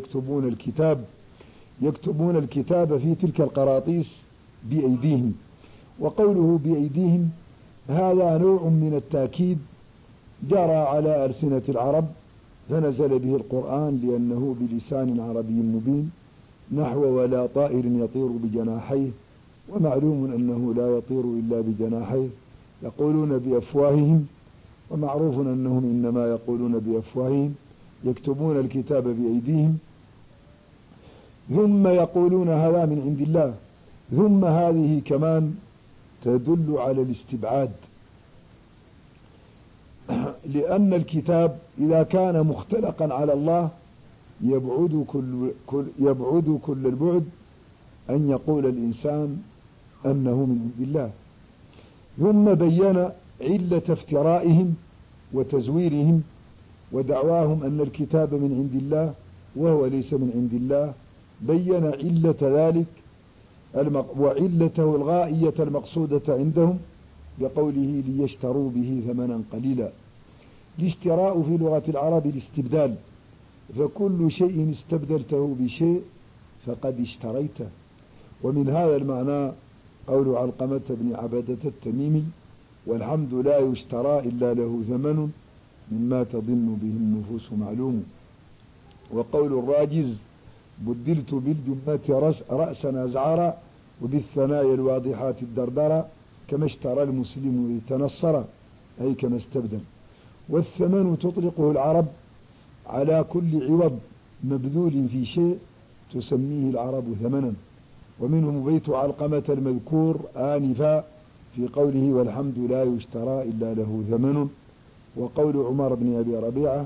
يكتبون الكتاب في تلك القراطيس بأيديهم. وقوله بأيديهم هذا نوع من التأكيد جرى على ألسنة العرب، فنزل به القرآن لأنه بلسان عربي مبين، نحو ولا طائر يطير بجناحيه، ومعلوم أنه لا يطير إلا بجناحيه، يقولون بأفواههم، ومعروف أنهم إنما يقولون بأفواههم، يكتبون الكتاب بأيديهم ثم يقولون هذا من عند الله. ثم هذه كمان تدل على الاستبعاد، لأن الكتاب إذا كان مختلقا على الله يبعد كل البعد أن يقول الإنسان أنه من عند الله. ثم بين علة افترائهم وتزويرهم ودعواهم أن الكتاب من عند الله وهو ليس من عند الله، بين علة ذلك وعلته الغائية المقصودة عندهم بقوله ليشتروا به ثمنا قليلا. الاشتراء في لغة العرب الاستبدال، فكل شيء استبدلته بشيء فقد اشتريته. ومن هذا المعنى قول علقمة بن عبدة التميمي: والحمد لا يشترى إلا له ثمن مما تظن به النفوس معلوم. وقول الراجز: بدلت بالجمة رأسا أزعرا وبالثنايا الواضحات الدردرا كما اشترى المسلم إذ تنصر، أي كما استبدل. والثمن تطلقه العرب على كل عوض مبذول في شيء تسميه العرب ثمنا، ومنهم بيت علقمة المذكور آنفا في قوله: والحمد لا يشترى إلا له ثمن. وقول عمر بن أبي ربيعة: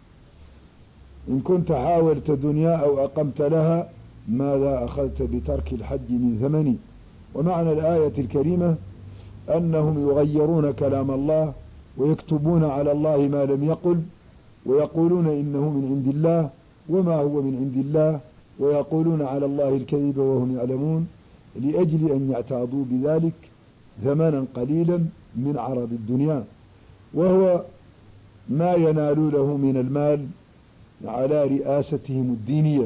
إن كنت حاولت دنيا أو أقمت لها ماذا أخذت بترك الحج من ثمني. ومعنى الآية الكريمة أنهم يغيرون كلام الله ويكتبون على الله ما لم يقل، ويقولون إنه من عند الله وما هو من عند الله، ويقولون على الله الكذب وهم يعلمون، لأجل أن يعتاضوا بذلك ثمنا قليلا من عرض الدنيا، وهو ما ينالونه من المال على رئاستهم الدينية.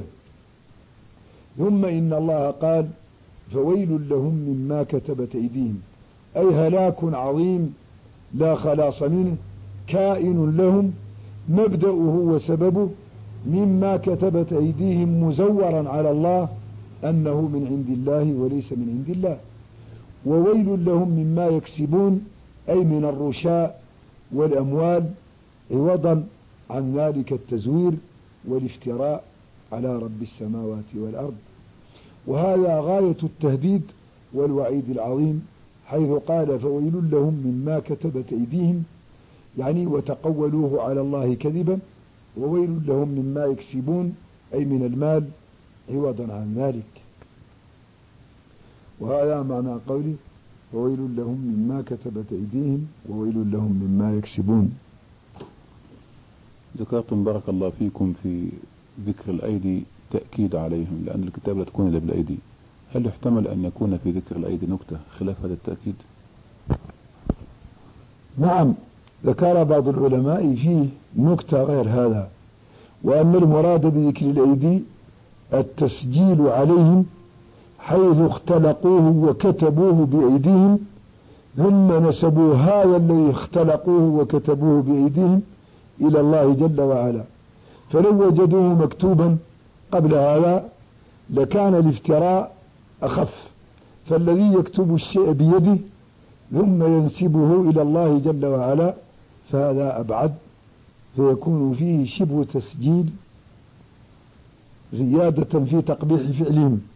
ثم إن الله قال: فويل لهم مما كتبت أيديهم، أي هلاك عظيم لا خلاص منه كائن لهم، مبدأه وسببه مما كتبت أيديهم مزورا على الله أنه من عند الله وليس من عند الله. وويل لهم مما يكسبون، أي من الرشاء والأموال، عوضا عن ذلك التزوير والافتراء على رب السماوات والأرض. وهذا غاية التهديد والوعيد العظيم، حيث قال: فويل لهم مما كتبت أيديهم، يعني وتقولوه على الله كذبا، وويل لهم مما يكسبون، أي من المال، عوضا عن ذلك. وهذا معنى قولي: وويل لهم مما كتبت أيديهم وويل لهم مما يكسبون. ذكرتم بارك الله فيكم في ذكر الأيدي تأكيد عليهم، لأن الكتاب لا تكون إلا بالأيدي. هل يحتمل أن يكون في ذكر الأيدي نكتة خلاف هذا التأكيد؟ نعم، ذكر بعض العلماء فيه نكتة غير هذا، وأما المراد بذكر الأيدي التسجيل عليهم، حيث اختلقوه وكتبوه بأيديهم، ثم نسبوا هذا الذي اختلقوه وكتبوه بأيديهم إلى الله جل وعلا. فلو وجدوه مكتوبا قبل هذا لكان الافتراء أخف، فالذي يكتب الشيء بيده ثم ينسبه إلى الله جل وعلا فهذا أبعد، فيكون فيه شبه تسجيل زيادة في تقبيح فعلهم.